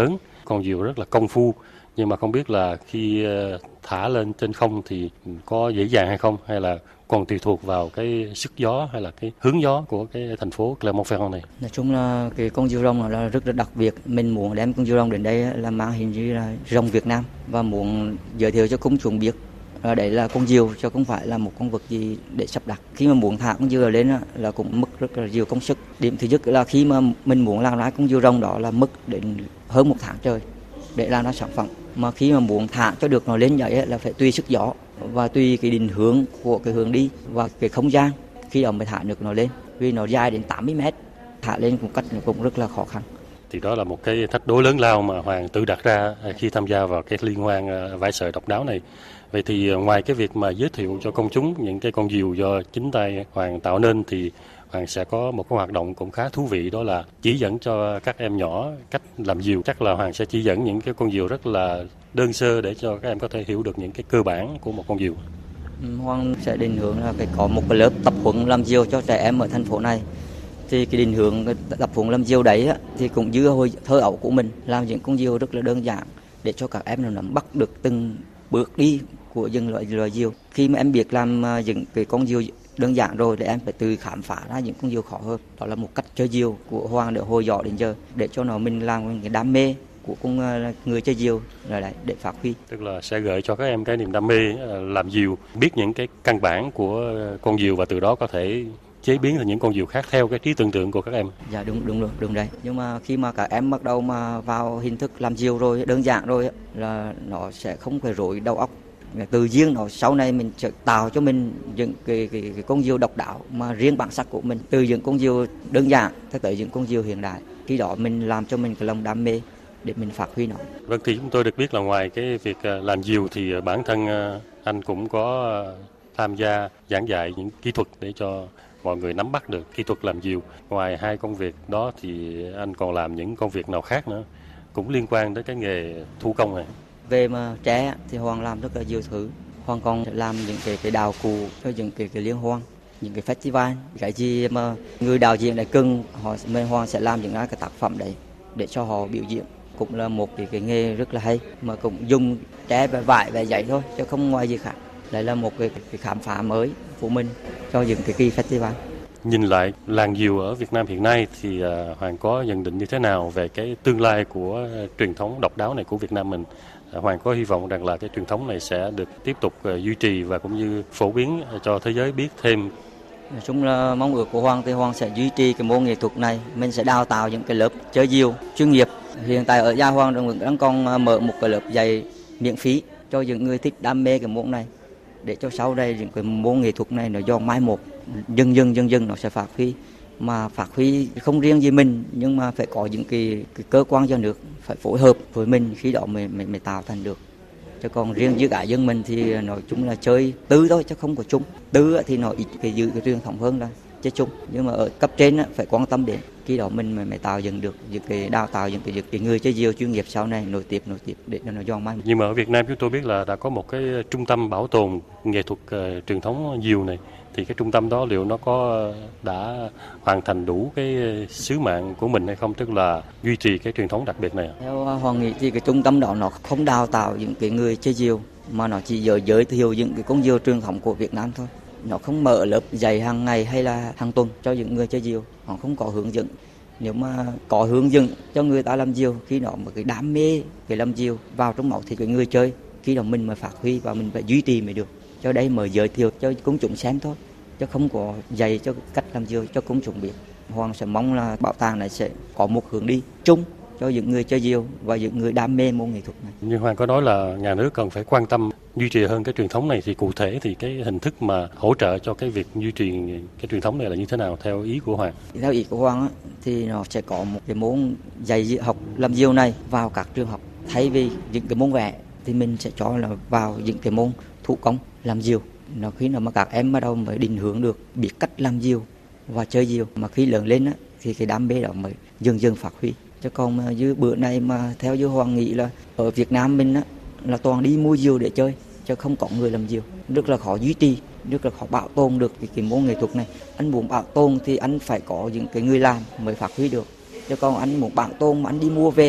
S9: con diều rất là công phu, nhưng mà không biết là khi thả lên trên không thì có dễ dàng hay không, hay là còn tùy thuộc vào cái sức gió hay là cái hướng gió của cái thành phố Clermont-Ferrand này.
S10: Nói chung là cái con diều rồng là rất là đặc biệt. Mình muốn đem con diều rồng đến đây là mang hình như là rồng Việt Nam và muốn giới thiệu cho công chúng biết đấy là con diều, chứ không phải là một con vật gì để sắp đặt. Khi mà muốn thả con diều lên là cũng mất rất là nhiều công sức. Điểm thứ nhất là khi mà mình muốn làm ra con diều rồng đó là mất đến hơn 1 tháng trời để làm ra sản phẩm. Mà khi mà muốn thả cho được nó lên vậy là phải tùy sức gió và tùy cái định hướng của cái hướng đi và cái không gian khi đó mới thả được nó lên, vì nó dài đến 80 mét, thả lên một cách cũng rất là khó khăn.
S9: Thì đó là một cái thách đố lớn lao mà Hoàng tự đặt ra khi tham gia vào cái liên hoan vải sợi độc đáo này. Vậy thì ngoài cái việc mà giới thiệu cho công chúng những cái con diều do chính tay Hoàng tạo nên, thì Hoàng sẽ có một cái hoạt động cũng khá thú vị, đó là chỉ dẫn cho các em nhỏ cách làm diều. Chắc là Hoàng sẽ chỉ dẫn những cái con diều rất là đơn sơ để cho các em có thể hiểu được những cái cơ bản của một con diều.
S10: Hoàng sẽ định hướng là phải có một cái lớp tập huấn làm diều cho trẻ em ở thành phố này. Thì cái định hướng tập huấn làm diều đấy thì cũng như hồi thơ ấu của mình, làm những con diều rất là đơn giản để cho các em nắm bắt được từng bước đi của những loại diều. Khi mà em biết làm những cái con diều đơn giản rồi thì em phải tự khám phá ra những con diều khó hơn. Đó là một cách chơi diều của Hoàng để hồi nhỏ đến giờ, để cho nó mình làm cái đam mê của con người chơi diều là đấy, để phát huy.
S9: Tức là sẽ gợi cho các em cái niềm đam mê làm diều, biết những cái căn bản của con diều và từ đó có thể chế biến thành những con diều khác theo cái trí tưởng tượng của các em.
S10: Dạ đúng đấy. Nhưng mà khi mà các em bắt đầu mà vào hình thức làm diều rồi, đơn giản rồi là nó sẽ không phải rối đầu óc. Tự nhiên nó sau này mình sẽ tạo cho mình những cái con diều độc đáo mà riêng bản sắc của mình, từ những con diều đơn giản tới những con diều hiện đại. Khi đó mình làm cho mình cái lòng đam mê để mình phát huy nó.
S9: Vâng, thì chúng tôi được biết là ngoài cái việc làm diều thì bản thân anh cũng có tham gia giảng dạy những kỹ thuật để cho mọi người nắm bắt được kỹ thuật làm diều. Ngoài hai công việc đó thì anh còn làm những công việc nào khác nữa cũng liên quan tới cái nghề thủ công này?
S10: Về mà trẻ thì Hoàng làm rất là nhiều thứ. Hoàng còn làm những cái đào cụ cho những cái liên hoan, những cái festival. Cái gì mà người đạo diễn lại cưng, Hoàng sẽ làm những cái tác phẩm đấy để cho họ biểu diễn. Cũng là một cái nghề rất là hay, mà cũng dùng tre và vải và giấy thôi, chứ không ngoài gì khác. Đây là một cái khám phá mới của mình cho những cái kỳ festival.
S9: Nhìn lại làng diều ở Việt Nam hiện nay thì Hoàng có nhận định như thế nào về cái tương lai của truyền thống độc đáo này của Việt Nam mình? Hoàng có hy vọng rằng là cái truyền thống này sẽ được tiếp tục duy trì và cũng như phổ biến cho thế giới biết thêm.
S10: Nói chung là mong ước của Hoàng thì Hoàng sẽ duy trì cái môn nghệ thuật này. Mình sẽ đào tạo những cái lớp chơi diều chuyên nghiệp. Hiện tại ở Gia Hoàng đang còn mở một cái lớp dạy miễn phí cho những người thích đam mê cái môn này, để cho sau đây những cái môn nghệ thuật này nó do mai một dần dần nó sẽ phát huy, mà phát huy không riêng gì mình, nhưng mà phải có những cái cơ quan nhà nước phải phối hợp với mình, khi đó mình tạo thành được. Chứ còn riêng với cả dân mình thì nói chung là chơi tư thôi chứ không có chung. Tư thì nó ít cái giữ cái truyền thống hơn là chơi chung, nhưng mà ở cấp trên phải quan tâm đến, khi đó mình mới tạo dựng được những cái đào tạo những cái người chơi diều chuyên nghiệp sau này nổi tiếp để cho nó giòn mai.
S9: Nhưng mà ở Việt Nam chúng tôi biết là đã có một cái trung tâm bảo tồn nghệ thuật truyền thống diều này, thì cái trung tâm đó liệu nó có đã hoàn thành đủ cái sứ mạng của mình hay không, tức là duy trì cái truyền thống đặc biệt này?
S10: Theo Hoàng nghĩ thì cái trung tâm đó nó không đào tạo những cái người chơi diều, mà nó chỉ giới thiệu những cái con diều truyền thống của Việt Nam thôi. Nó không mở lớp dạy hàng ngày hay là hàng tuần cho những người chơi diều, họ không có hướng dẫn. Nếu mà có hướng dẫn cho người ta làm diều, khi đó một cái đam mê cái làm diều vào trong máu thì cái người chơi, khi đó mình mới phát huy và mình phải duy trì mới được. Cho đây mới giới thiệu cho công chúng xem thôi, chứ không có dạy cho cách làm diều cho công chúng biết. Hoàng sẽ mong là bảo tàng này sẽ có một hướng đi chung cho những người chơi diều và những người đam mê môn nghệ thuật này.
S9: Như Hoàng có nói là nhà nước cần phải quan tâm duy trì hơn cái truyền thống này, thì cụ thể thì cái hình thức mà hỗ trợ cho cái việc duy trì cái truyền thống này là như thế nào theo ý của Hoàng?
S10: Theo ý của Hoàng thì nó sẽ có một cái môn dạy học làm diều này vào các trường học, thay vì những cái môn vẽ thì mình sẽ cho là vào những cái môn thủ công làm diều. Nó khi nào mà các em bắt đầu mới định hướng được biết cách làm diều và chơi diều, mà khi lớn lên thì cái đam mê đó mới dần phát huy. Chứ còn mà như bữa nay mà theo như Hoàng nghĩ là ở Việt Nam mình là toàn đi mua diều để chơi, chứ không có người làm diều, rất là khó duy trì, rất là khó bảo tồn được cái môn nghệ thuật này. Anh muốn bảo tồn thì anh phải có những cái người làm mới phát huy được, chứ còn anh muốn bảo tồn mà anh đi mua về,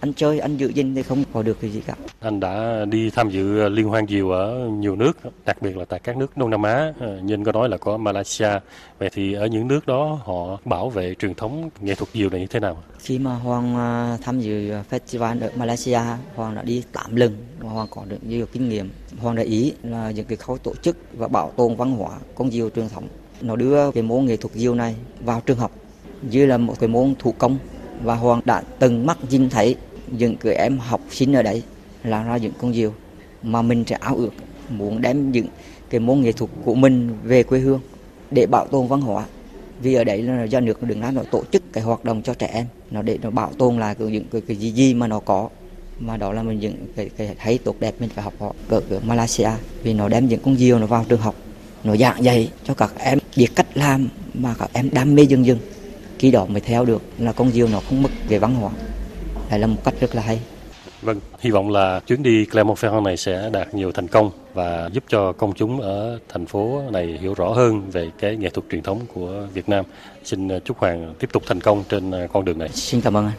S10: ăn chơi, ăn giữ gìn thì không có được cái gì cả.
S9: Anh đã đi tham dự liên hoan diều ở nhiều nước, đặc biệt là tại các nước Đông Nam Á, Nhân có nói là có Malaysia. Vậy thì ở những nước đó họ bảo vệ truyền thống nghệ thuật diều này như thế nào?
S10: Khi mà Hoàng tham dự festival ở Malaysia, Hoàng đã đi 8 lần và Hoàng có được nhiều kinh nghiệm. Hoàng để ý là những cái khâu tổ chức và bảo tồn văn hóa con diều truyền thống. Nó đưa cái môn nghệ thuật diều này vào trường học như là một cái môn thủ công, và Hoàng đã từng mắt nhìn thấy những cái em học sinh ở đấy làm ra những con diều mà mình sẽ ao ước muốn đem những cái môn nghệ thuật của mình về quê hương để bảo tồn văn hóa. Vì ở đấy là do nước Việt Nam nó tổ chức cái hoạt động cho trẻ em, nó để nó bảo tồn lại những cái gì mà nó có, mà đó là mình những cái hay tốt đẹp mình phải học họ ở Malaysia, vì nó đem những con diều nó vào trường học, nó giảng dạy cho các em biết cách làm mà các em đam mê dần dần, khi đó mới theo được là con diều nó không mất về văn hóa. Đây là một cách rất là hay.
S9: Vâng, hy vọng là chuyến đi Clermont-Ferrand này sẽ đạt nhiều thành công và giúp cho công chúng ở thành phố này hiểu rõ hơn về cái nghệ thuật truyền thống của Việt Nam. Xin chúc Hoàng tiếp tục thành công trên con đường này.
S10: Xin cảm ơn anh.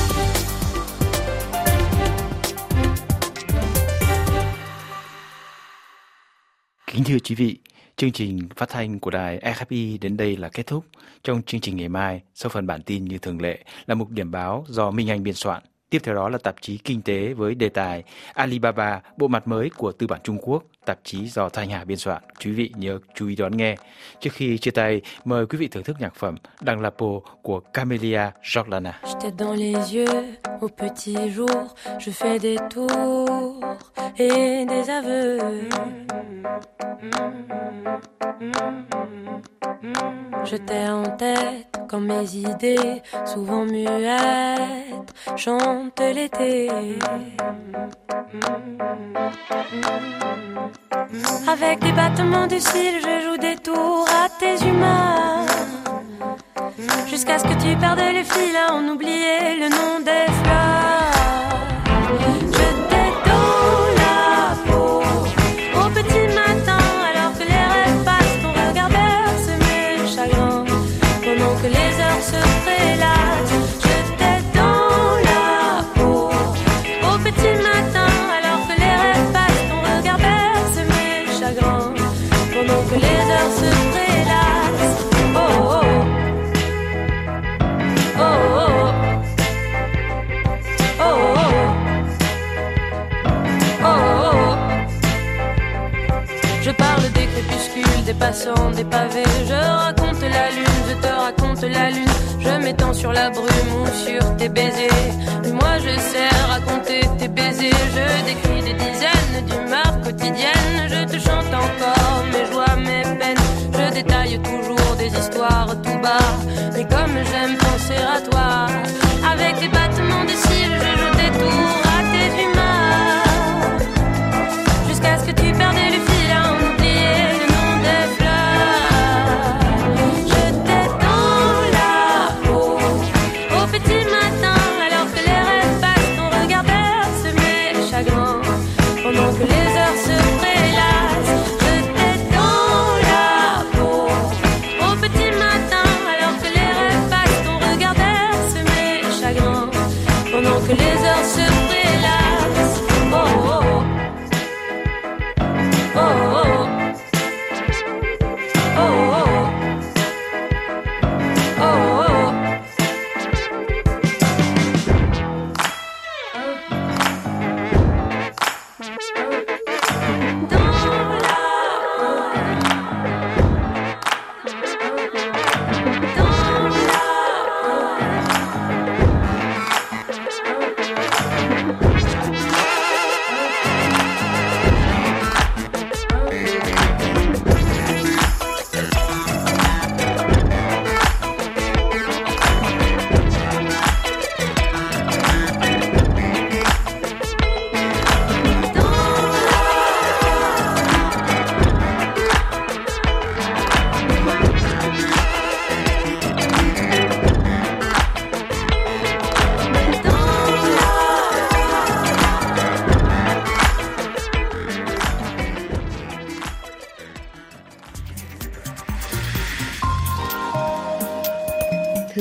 S2: Kính thưa quý vị, chương trình phát thanh của đài RFI đến đây là kết thúc. Trong chương trình ngày mai, sau phần bản tin như thường lệ là mục điểm báo do Minh Anh biên soạn. Tiếp theo đó là tạp chí Kinh tế với đề tài Alibaba, bộ mặt mới của tư bản Trung Quốc, tạp chí do Thanh Hà biên soạn. Quý vị nhớ chú ý đón nghe. Trước khi chia tay, mời quý vị thưởng thức nhạc phẩm Dans la peau của Camélia Jordana.
S11: J'étais dans les yeux au petit jour, je fais des tours et des aveux. Je t'ai en tête quand mes idées, souvent muettes, chantent l'été. Avec des battements de cils, je joue des tours à tes humeurs, jusqu'à ce que tu perdes le fil à en oublier le nom des fleurs. Je t'ai dans la peau au petit matin, alors que les rêves passent, ton regard berce mes chagrins, pendant que les heures se prélassent. Je t'ai dans la peau au petit matin, alors que les rêves passent, ton regard berce mes chagrins, pendant que les heures se prélassent. Oh oh oh oh oh oh oh oh. Je parle des crépuscules, des passants, des pavés. Je raconte la lune, je te raconte la lune. Je m'étends sur la brume ou sur tes baisers. Mais moi je sais raconter tes baisers. Je décris des dizaines d'humeurs quotidiennes. Je te chante encore mes joies, mes peines. Je détaille toujours des histoires tout bas. Mais comme j'aime penser à toi, avec des battements de cils, je joue des tours à tes humeurs, jusqu'à ce que tu perdes le fil à en oublier le nom des fleurs. Je t'ai dans la peau au petit matin, alors que les rêves passent, ton regard berce mes chagrins, pendant que les heures se prennent.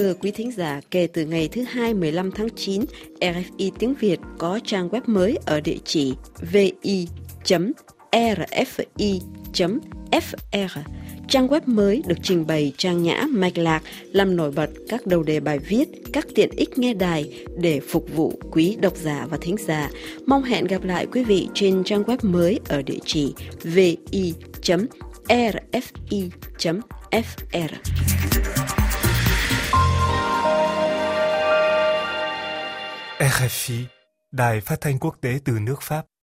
S12: thưa quý thính giả, kể từ ngày thứ Hai 15 tháng 9, RFI tiếng Việt có trang web mới ở địa chỉ vi.rfi.fr. Trang web mới được trình bày trang nhã, mạch lạc, làm nổi bật các đầu đề bài viết, các tiện ích nghe đài để phục vụ quý độc giả và thính giả. Mong hẹn gặp lại quý vị trên trang web mới ở địa chỉ vi.rfi.fr.
S13: RFI, Đài Phát thanh Quốc tế từ nước Pháp.